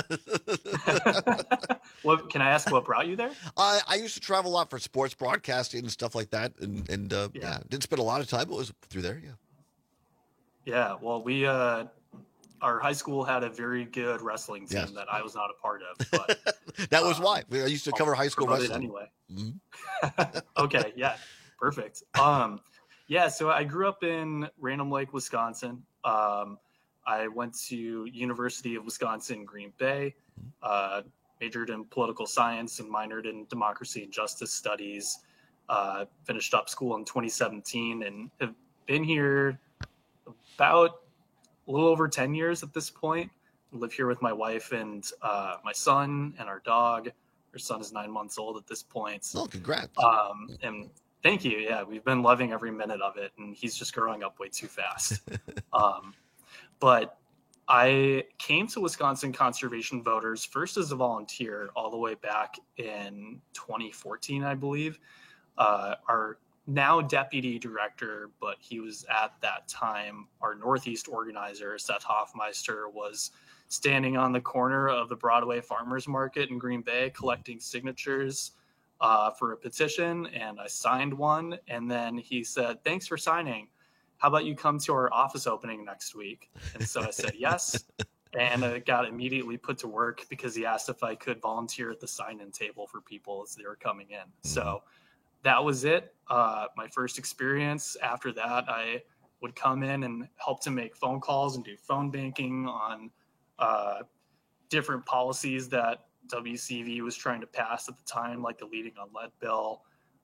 What can I ask? What brought you there? I used to travel a lot for sports broadcasting and stuff like that, and didn't spend a lot of time. But was through there, yeah. Yeah, well, we our high school had a very good wrestling team that I was not a part of. But that was why I used to cover high school wrestling anyway. Mm-hmm. Okay, yeah, perfect. Yeah, so I grew up in Random Lake, Wisconsin. I went to University of Wisconsin, Green Bay, majored in political science and minored in democracy and justice studies. Finished up school in 2017 and have been here about a little over 10 years at this point. I live here with my wife and my son and our dog. Our son is 9 months old at this point. Oh, congrats. And thank you. Yeah, we've been loving every minute of it, and he's just growing up way too fast. But I came to Wisconsin Conservation Voters first as a volunteer all the way back in 2014, I believe. Our now deputy director, but he was at that time our Northeast organizer, Seth Hoffmeister, was standing on the corner of the Broadway Farmers Market in Green Bay collecting signatures for a petition, and I signed one. And then he said, "Thanks for signing." how about you come to our office opening next week? And so I said yes. And I got immediately put to work because he asked if I could volunteer at the sign-in table for people as they were coming in. So that was it. My first experience. After that, I would come in and help to make phone calls and do phone banking on different policies that WCV was trying to pass at the time, like the Leading on Lead bill.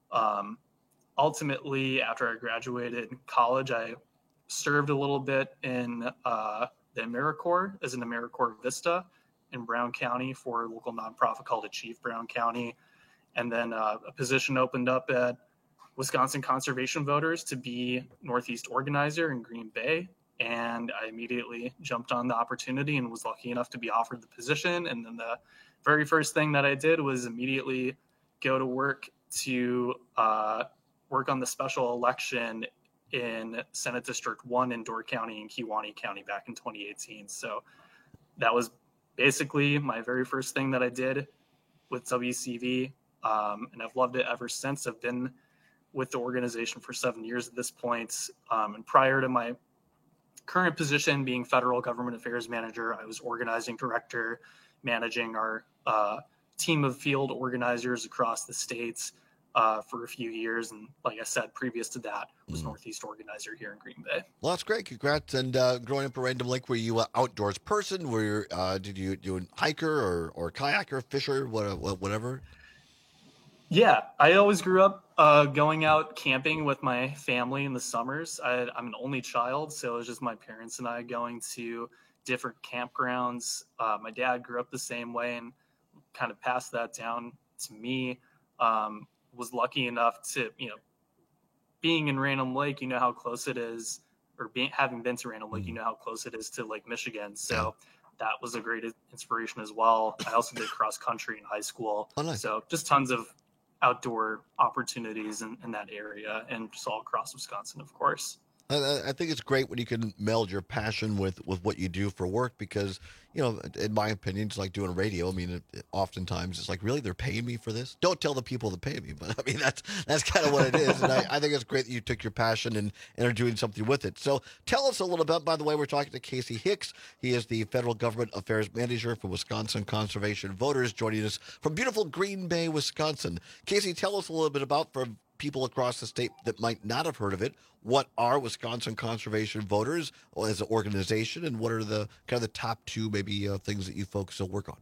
Ultimately, after I graduated college, I served a little bit in the AmeriCorps as an AmeriCorps Vista in Brown County for a local nonprofit called Achieve Brown County. And then a position opened up at Wisconsin Conservation Voters to be Northeast organizer in Green Bay. And I immediately jumped on the opportunity and was lucky enough to be offered the position. And then the very first thing that I did was immediately go to work to work on the special election in Senate District 1 in Door County and Kewaunee County back in 2018. So that was basically my very first thing that I did with WCV. And I've loved it ever since. I've been with the organization for 7 years at this point. And prior to my current position being federal government affairs manager, I was organizing director, managing our team of field organizers across the states for a few years. And like I said, previous to that was Northeast organizer here in Green Bay. Well, that's great. Congrats. And growing up in Random Lake, were you an outdoors person? Did you do an hiker or kayaker, fisher, whatever? Yeah, I always grew up going out camping with my family in the summers. I'm an only child, so it was just my parents and I going to different campgrounds. My dad grew up the same way and kind of passed that down to me. Was lucky enough to, being in Random Lake, you know how close it is, or having been to Random Lake, you know how close it is to Lake Michigan. So that was a great inspiration as well. I also did cross country in high school. Oh, nice. So just tons of outdoor opportunities in that area and just all across Wisconsin, of course. I think it's great when you can meld your passion with what you do for work because, in my opinion, it's like doing radio. I mean, oftentimes it's like, really, they're paying me for this? Don't tell the people to pay me, but I mean, that's kind of what it is. And I think it's great that you took your passion and are doing something with it. So tell us a little bit, by the way, we're talking to Casey Hicks. He is the Federal Government Affairs Manager for Wisconsin Conservation Voters, joining us from beautiful Green Bay, Wisconsin. Casey, tell us a little bit about, for people across the state that might not have heard of it, what are Wisconsin Conservation Voters as an organization, and what are the kind of the top two maybe things that you folks will work on?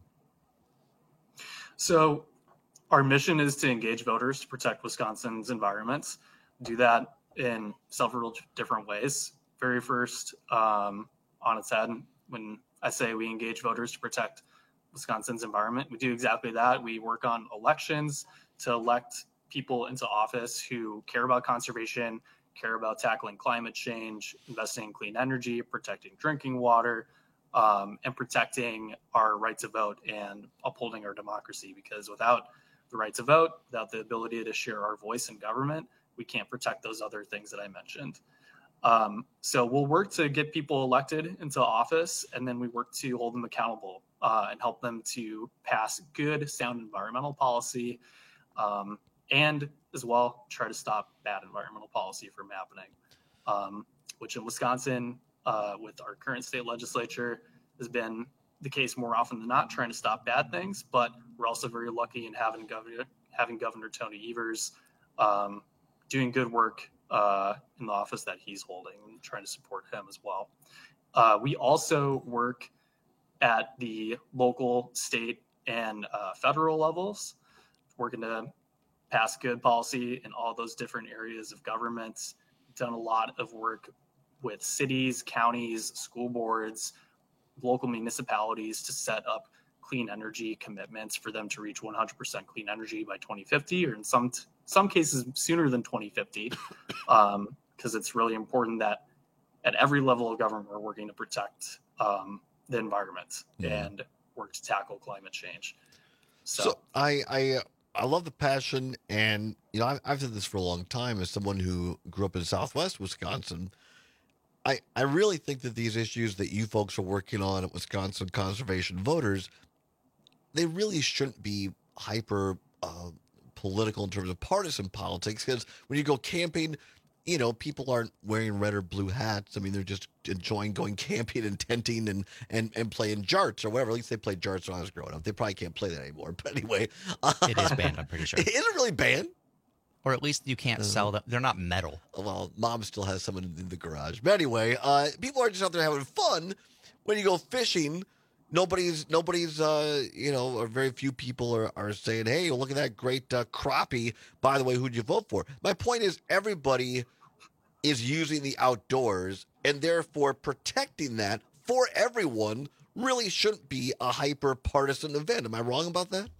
So our mission is to engage voters to protect Wisconsin's environments. Do that in several different ways. Very first, on its head, when I say we engage voters to protect Wisconsin's environment, we do exactly that. We work on elections to elect people into office who care about conservation, care about tackling climate change, investing in clean energy, protecting drinking water, and protecting our right to vote and upholding our democracy. Because without the right to vote, without the ability to share our voice in government, we can't protect those other things that I mentioned. So we'll work to get people elected into office, and then we work to hold them accountable and help them to pass good, sound environmental policy, and as well try to stop bad environmental policy from happening, which in Wisconsin, with our current state legislature, has been the case more often than not, trying to stop bad things. But we're also very lucky in having Governor Tony Evers doing good work in the office that he's holding, and trying to support him as well. We also work at the local, state, and federal levels, working to pass good policy in all those different areas of government. Done a lot of work with cities, counties, school boards, local municipalities to set up clean energy commitments for them to reach 100% clean energy by 2050, or in some cases sooner than 2050, because it's really important that at every level of government we're working to protect the environment and work to tackle climate change. So I love the passion, and I've said this for a long time as someone who grew up in Southwest Wisconsin. I really think that these issues that you folks are working on at Wisconsin Conservation Voters, they really shouldn't be hyper political in terms of partisan politics, because when you go camping, people aren't wearing red or blue hats. I mean, they're just enjoying going camping and tenting and playing jarts or whatever. At least they played jarts when I was growing up. They probably can't play that anymore. But anyway. It is banned, I'm pretty sure. Is it really banned? Or at least you can't sell them. They're not metal. Well, Mom still has some in the garage. But anyway, people are just out there having fun. When you go fishing, nobody's or very few people are saying, hey, look at that great crappie. By the way, who'd you vote for? My point is everybody is using the outdoors, and therefore protecting that for everyone really shouldn't be a hyper-partisan event. Am I wrong about that?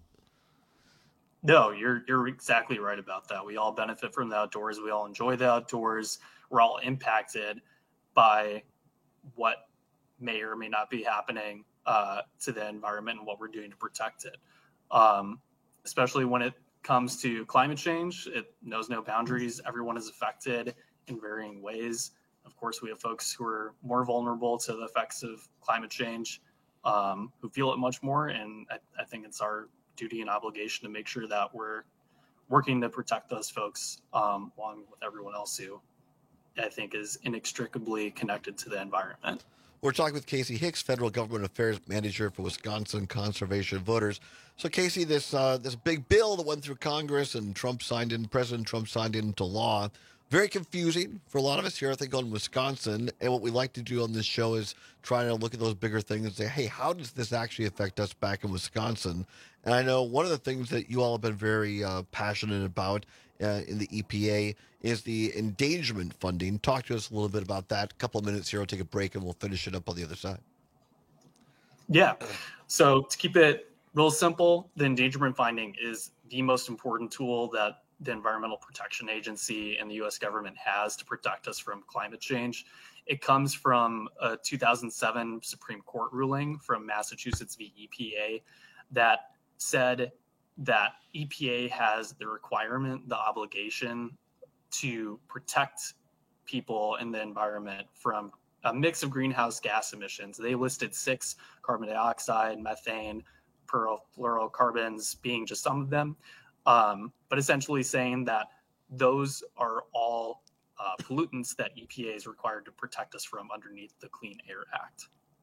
No, you're exactly right about that. We all benefit from the outdoors. We all enjoy the outdoors. We're all impacted by what may or may not be happening to the environment and what we're doing to protect it. Especially when it comes to climate change, it knows no boundaries. Everyone is affected in varying ways. Of course, we have folks who are more vulnerable to the effects of climate change, who feel it much more. And I think it's our duty and obligation to make sure that we're working to protect those folks along with everyone else who I think is inextricably connected to the environment. We're talking with Casey Hicks, Federal Government Affairs Manager for Wisconsin Conservation Voters. So, Casey, this big bill that went through Congress and President Trump signed into law, very confusing for a lot of us here, I think, on Wisconsin. And what we like to do on this show is try to look at those bigger things and say, hey, how does this actually affect us back in Wisconsin? And I know one of the things that you all have been very passionate about in the EPA is the endangerment funding. Talk to us a little bit about that. A couple of minutes here. I'll take a break and we'll finish it up on the other side. Yeah. So to keep it real simple, the endangerment finding is the most important tool that the Environmental Protection Agency and the U.S. government has to protect us from climate change. It comes from a 2007 Supreme Court ruling from Massachusetts v. EPA that said that EPA has the requirement, the obligation to protect people in the environment from a mix of greenhouse gas emissions. They listed 6: carbon dioxide, methane, perfluorocarbons being just some of them. But essentially saying that those are all pollutants that EPA is required to protect us from underneath the Clean Air Act.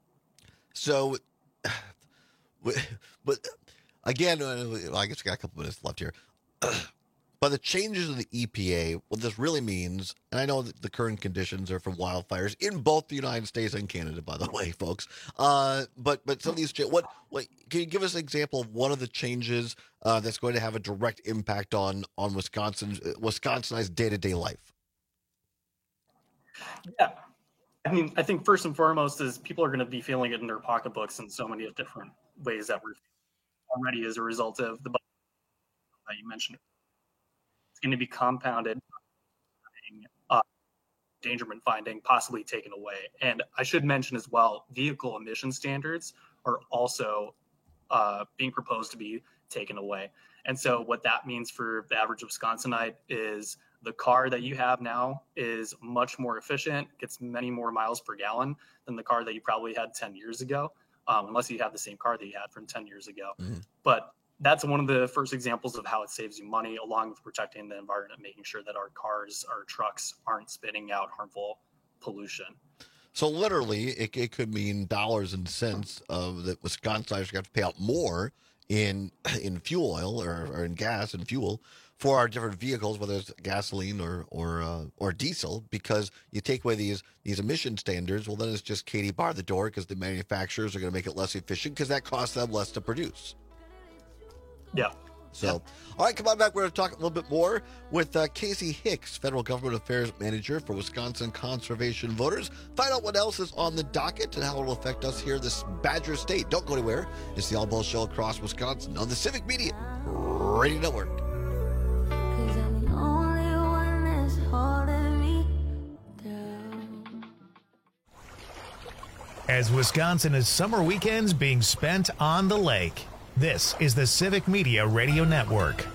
So, but again, I guess we got a couple minutes left here. By the changes in the EPA, what this really means, and I know that the current conditions are from wildfires in both the United States and Canada, by the way, folks. But some of these, what can you give us an example of one of the changes that's going to have a direct impact on Wisconsin's day-to-day life? Yeah, I mean, I think first and foremost is people are going to be feeling it in their pocketbooks in so many different ways that we're already as a result of the budget that you mentioned. It's going to be compounded endangerment finding possibly taken away. And I should mention as well, vehicle emission standards are also being proposed to be taken away. And so what that means for the average Wisconsinite is the car that you have now is much more efficient, gets many more miles per gallon than the car that you probably had 10 years ago, unless you have the same car that you had from 10 years ago. Mm-hmm. But that's one of the first examples of how it saves you money, along with protecting the environment, making sure that our cars, our trucks aren't spitting out harmful pollution. So literally, it could mean dollars and cents that Wisconsinites have to pay out more in fuel oil or in gas and fuel for our different vehicles, whether it's gasoline or diesel, because you take away these emission standards. Well, then it's just Katie bar the door because the manufacturers are going to make it less efficient because that costs them less to produce. Yeah. So, all right, come on back. We're going to talk a little bit more with Casey Hicks, Federal Government Affairs Manager for Wisconsin Conservation Voters. Find out what else is on the docket and how it will affect us here, this Badger State. Don't go anywhere. It's the All Ball Show across Wisconsin on the Civic Media Radio Network. As Wisconsin is summer weekends being spent on the lake, this is the Civic Media Radio Network.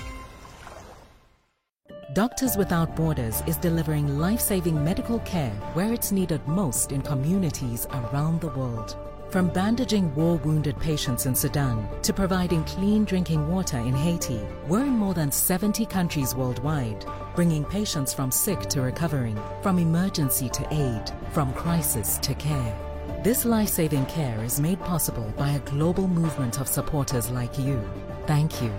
Doctors Without Borders is delivering life-saving medical care where it's needed most in communities around the world. From bandaging war-wounded patients in Sudan to providing clean drinking water in Haiti, we're in more than 70 countries worldwide. bringing patients from sick to recovering, from emergency to aid, from crisis to care. This life-saving care is made possible by a global movement of supporters like you. Thank you.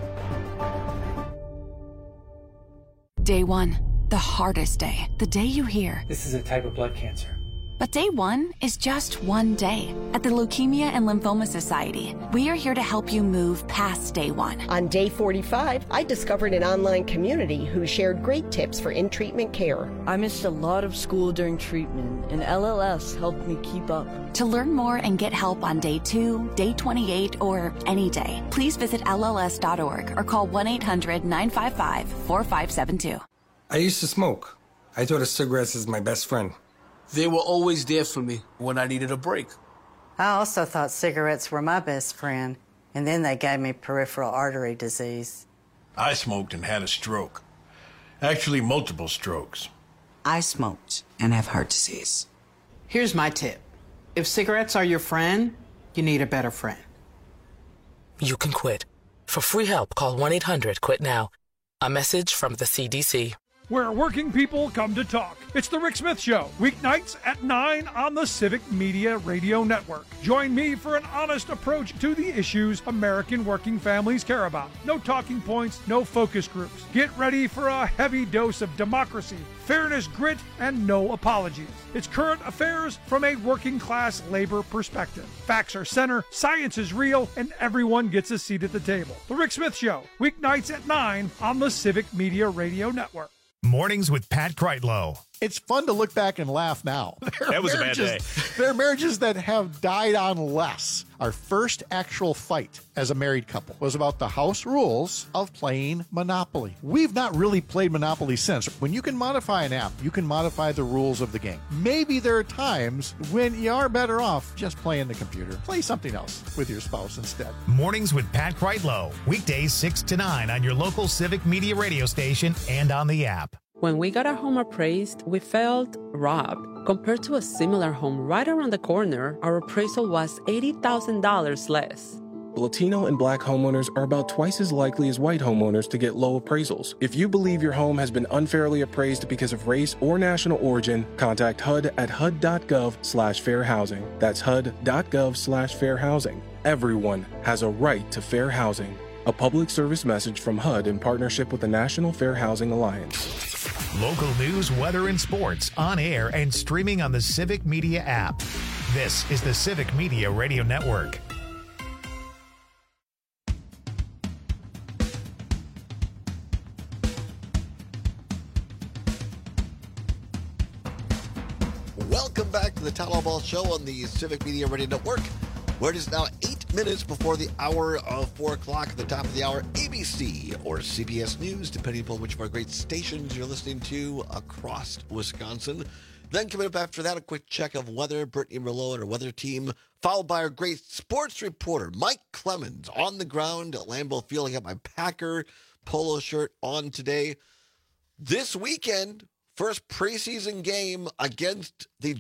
Day one, the hardest day, the day you hear. This is a type of blood cancer. But day one is just one day. At the Leukemia and Lymphoma Society, we are here to help you move past day one. On day 45, I discovered an online community who shared great tips for in-treatment care. I missed a lot of school during treatment, and LLS helped me keep up. To learn more and get help on day 2, day 28, or any day, please visit LLS.org or call 1-800-955-4572. I used to smoke. I thought of cigarettes as my best friend. They were always there for me when I needed a break. I also thought cigarettes were my best friend, and then they gave me peripheral artery disease. I smoked and had a stroke. Actually, multiple strokes. I smoked and have heart disease. Here's my tip. If cigarettes are your friend, you need a better friend. You can quit. For free help, call 1-800-QUIT-NOW. A message from the CDC. Where working people come to talk. It's The Rick Smith Show, weeknights at 9 on the Civic Media Radio Network. Join me for an honest approach to the issues American working families care about. No talking points, no focus groups. Get ready for a heavy dose of democracy, fairness, grit, and no apologies. It's current affairs from a working class labor perspective. Facts are center, science is real, and everyone gets a seat at the table. The Rick Smith Show, weeknights at 9 on the Civic Media Radio Network. Mornings with Pat Kreitlow. It's fun to look back and laugh now. That was a bad day. There are marriages that have died on less. Our first actual fight as a married couple was about the house rules of playing Monopoly. We've not really played Monopoly since. When you can modify an app, you can modify the rules of the game. Maybe there are times when you are better off just playing the computer. Play something else with your spouse instead. Mornings with Pat Kreitlow. Weekdays 6 to 9 on your local Civic Media radio station and on the app. When we got our home appraised, we felt robbed. Compared to a similar home right around the corner, our appraisal was $80,000 less. Latino and Black homeowners are about twice as likely as white homeowners to get low appraisals. If you believe your home has been unfairly appraised because of race or national origin, contact HUD at HUD.gov/fair housing. That's HUD.gov/fair housing. Everyone has a right to fair housing. A public service message from HUD in partnership with the National Fair Housing Alliance. Local news, weather, and sports on air and streaming on the Civic Media app. This is the Civic Media Radio Network. Welcome back to the Town Hall Ball Show on the Civic Media Radio Network, where it is now 8 minutes before the hour of 4 o'clock. At the top of the hour, ABC or CBS News, depending upon which of our great stations you're listening to across Wisconsin. Then coming up after that, a quick check of weather. Brittany Merlot and our weather team, followed by our great sports reporter, Mike Clemens, on the ground at Lambeau Field. I got my Packer polo shirt on today. This weekend, first preseason game against the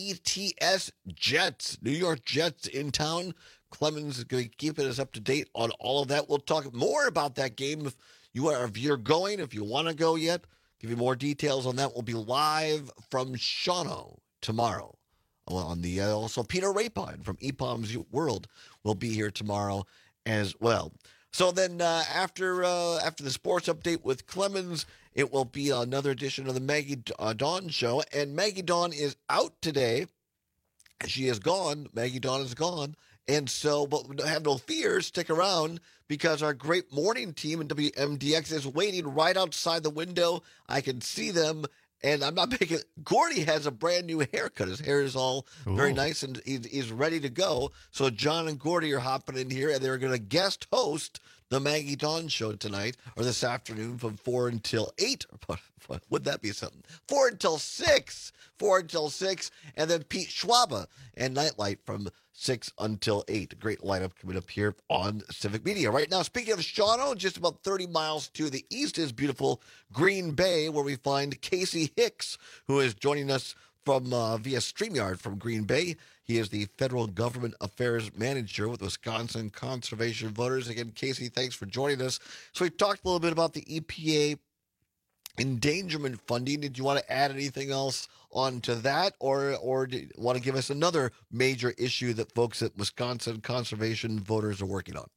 JETS Jets, New York Jets in town. Clemens is going to keep us up to date on all of that. We'll talk more about that game if you're going, if you want to go yet. Give you more details on that. We'll be live from Shawano tomorrow. On the also Peter Rapine from EPOM's World will be here tomorrow as well. So then after the sports update with Clemens, it will be another edition of the Maggie Dawn Show. And Maggie Dawn is out today. She is gone. Maggie Dawn is gone. And so, but have no fear, stick around, because our great morning team in WMDX is waiting right outside the window. I can see them, and I'm not making Gordy has a brand new haircut. His hair is all very nice, and he's ready to go. So John and Gordy are hopping in here, and they're going to guest host the Maggie Dawn Show tonight, or this afternoon from 4 until 8. Would that be something? 4 until 6. 4 until 6. And then Pete Schwaba and Nightlight from 6 until 8. Great lineup coming up here on Civic Media. Right now, speaking of Shawano, just about 30 miles to the east is beautiful Green Bay, where we find Casey Hicks, who is joining us from via StreamYard from Green Bay. He is the Federal Government Affairs Manager with Wisconsin Conservation Voters. Again, Casey, thanks for joining us. So we talked a little bit about the EPA endangerment funding. Did you want to add anything else onto that, or do you want to give us another major issue that folks at Wisconsin conservation voters are working on?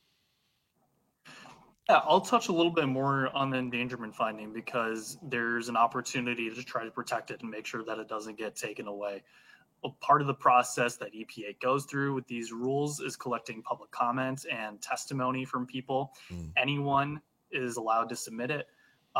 Yeah, I'll touch a little bit more on the endangerment finding because there's an opportunity to try to protect it and make sure that it doesn't get taken away. Well, part of the process that EPA goes through with these rules is collecting public comment and testimony from people. Anyone is allowed to submit it.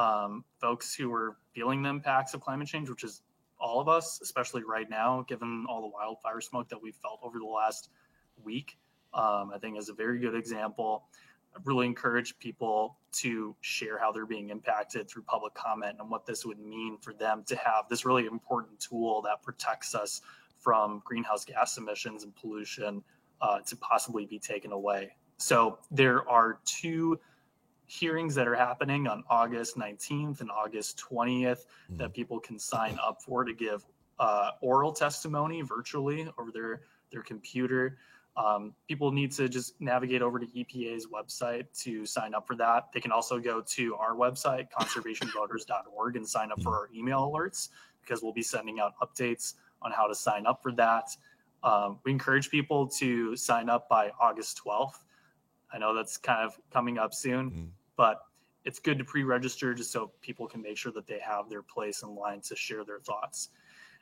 Folks who are feeling the impacts of climate change, which is all of us, especially right now, given all the wildfire smoke that we've felt over the last week, I think is a very good example. I really encourage people to share how they're being impacted through public comment and what this would mean for them to have this really important tool that protects us from greenhouse gas emissions and pollution to possibly be taken away. So there are 2 hearings that are happening on August 19th and August 20th that people can sign up for to give oral testimony virtually over their computer. People need to just navigate over to EPA's website to sign up for that. They can also go to our website, conservationvoters.org, and sign up for our email alerts because we'll be sending out updates on how to sign up for that. We encourage people to sign up by August 12th. I know that's kind of coming up soon, but it's good to pre-register just so people can make sure that they have their place in line to share their thoughts.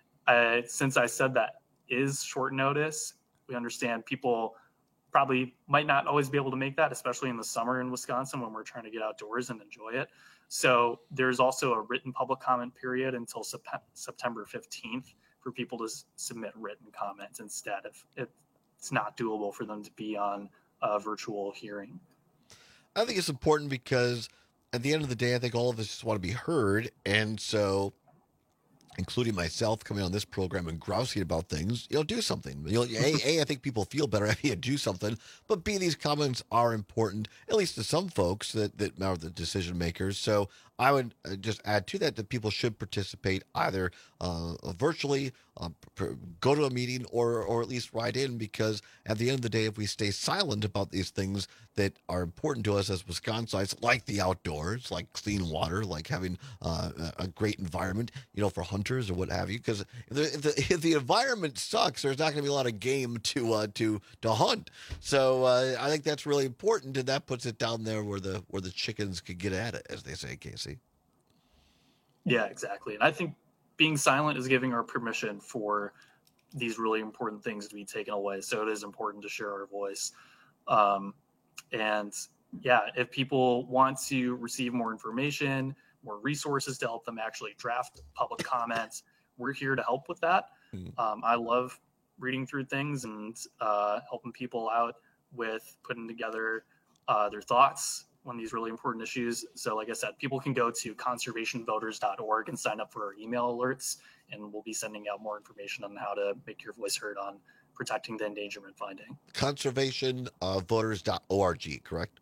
Since I said that is short notice, we understand people probably might not always be able to make that, especially in the summer in Wisconsin when we're trying to get outdoors and enjoy it. So there's also a written public comment period until September 15th for people to submit written comments instead if it's not doable for them to be on a virtual hearing. I think it's important because at the end of the day, I think all of us just want to be heard. And so, including myself coming on this program and grousing about things, do something. I think people feel better if you do something, but B, these comments are important, at least to some folks that are the decision makers. So I would just add to that people should participate either virtually, go to a meeting, or at least write in, because at the end of the day, if we stay silent about these things that are important to us as Wisconsinites, like the outdoors, like clean water, like having a great environment, for hunters or what have you, because if the environment sucks, there's not going to be a lot of game to hunt. So I think that's really important, and that puts it down there where the chickens could get at it, as they say, Casey. Yeah, exactly. And I think being silent is giving our permission for these really important things to be taken away. So it is important to share our voice. And yeah, if people want to receive more information, more resources to help them actually draft public comments, we're here to help with that. I love reading through things and helping people out with putting together their thoughts on these really important issues. So like I said, people can go to conservationvoters.org and sign up for our email alerts, and we'll be sending out more information on how to make your voice heard on protecting the endangerment finding. Conservationvoters.org, correct?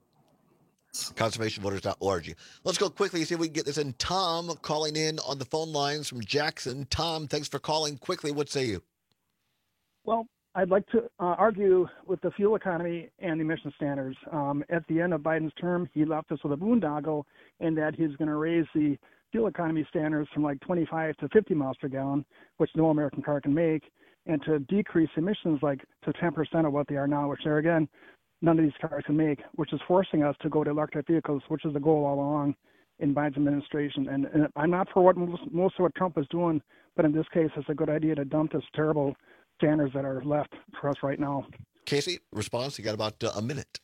Conservationvoters.org. Let's go quickly and see if we can get this in. Tom calling in on the phone lines from Jackson. Tom, thanks for calling quickly. What say you? Well, I'd like to argue with the fuel economy and emission standards. At the end of Biden's term, he left us with a boondoggle in that he's going to raise the fuel economy standards from like 25 to 50 miles per gallon, which no American car can make, and to decrease emissions like to 10% of what they are now, which there again, none of these cars can make, which is forcing us to go to electric vehicles, which is the goal all along in Biden's administration. And I'm not for what most of what Trump is doing, but in this case, it's a good idea to dump this terrible standards that are left for us right now. Casey, response? You got about a minute.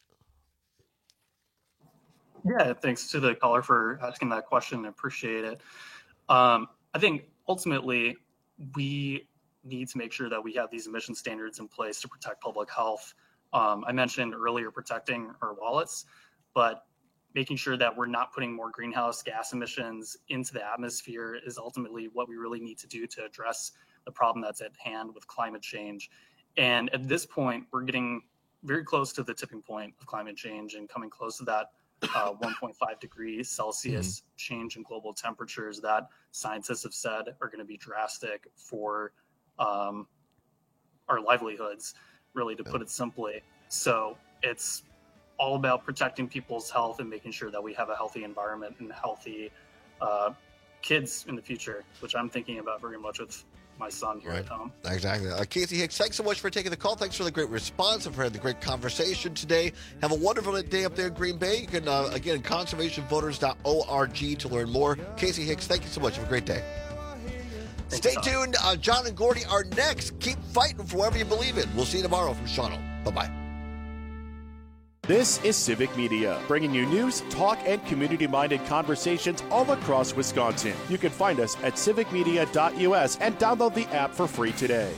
Yeah, thanks to the caller for asking that question. I appreciate it. I think ultimately we need to make sure that we have these emission standards in place to protect public health. I mentioned earlier protecting our wallets, but making sure that we're not putting more greenhouse gas emissions into the atmosphere is ultimately what we really need to do to address the problem that's at hand with climate change. And at this point, we're getting very close to the tipping point of climate change and coming close to that 1.5 degrees Celsius change in global temperatures that scientists have said are going to be drastic for our livelihoods, really, to put it simply. So it's all about protecting people's health and making sure that we have a healthy environment and healthy kids in the future, which I'm thinking about very much with my son here at home. Exactly. Casey Hicks, thanks so much for taking the call. Thanks for the great response and for the great conversation today. Have a wonderful day up there in Green Bay. You can, again, conservationvoters.org to learn more. Casey Hicks, thank you so much. Have a great day. Stay tuned. John and Gordy are next. Keep fighting for whatever you believe in. We'll see you tomorrow from Shawano. Bye-bye. This is Civic Media, bringing you news, talk, and community-minded conversations all across Wisconsin. You can find us at civicmedia.us and download the app for free today.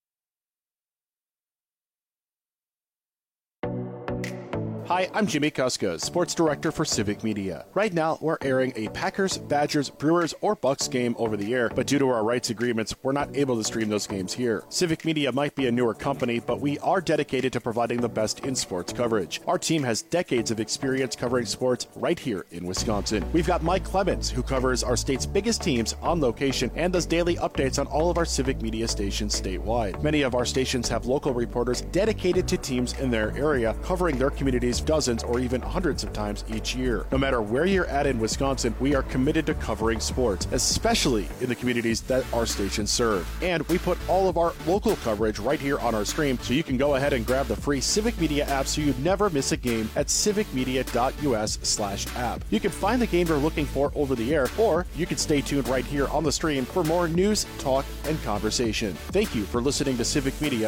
Hi, I'm Jimmy Kuska, Sports Director for Civic Media. Right now, we're airing a Packers, Badgers, Brewers, or Bucks game over the air, but due to our rights agreements, we're not able to stream those games here. Civic Media might be a newer company, but we are dedicated to providing the best in sports coverage. Our team has decades of experience covering sports right here in Wisconsin. We've got Mike Clemens, who covers our state's biggest teams on location and does daily updates on all of our Civic Media stations statewide. Many of our stations have local reporters dedicated to teams in their area, covering their communities dozens or even hundreds of times each year. No matter where you're at in Wisconsin, we are committed to covering sports, especially in the communities that our stations serve. And we put all of our local coverage right here on our stream, so you can go ahead and grab the free Civic Media app so you never miss a game at civicmedia.us/app. You can find the game you're looking for over the air, or you can stay tuned right here on the stream for more news, talk, and conversation. Thank you for listening to Civic Media,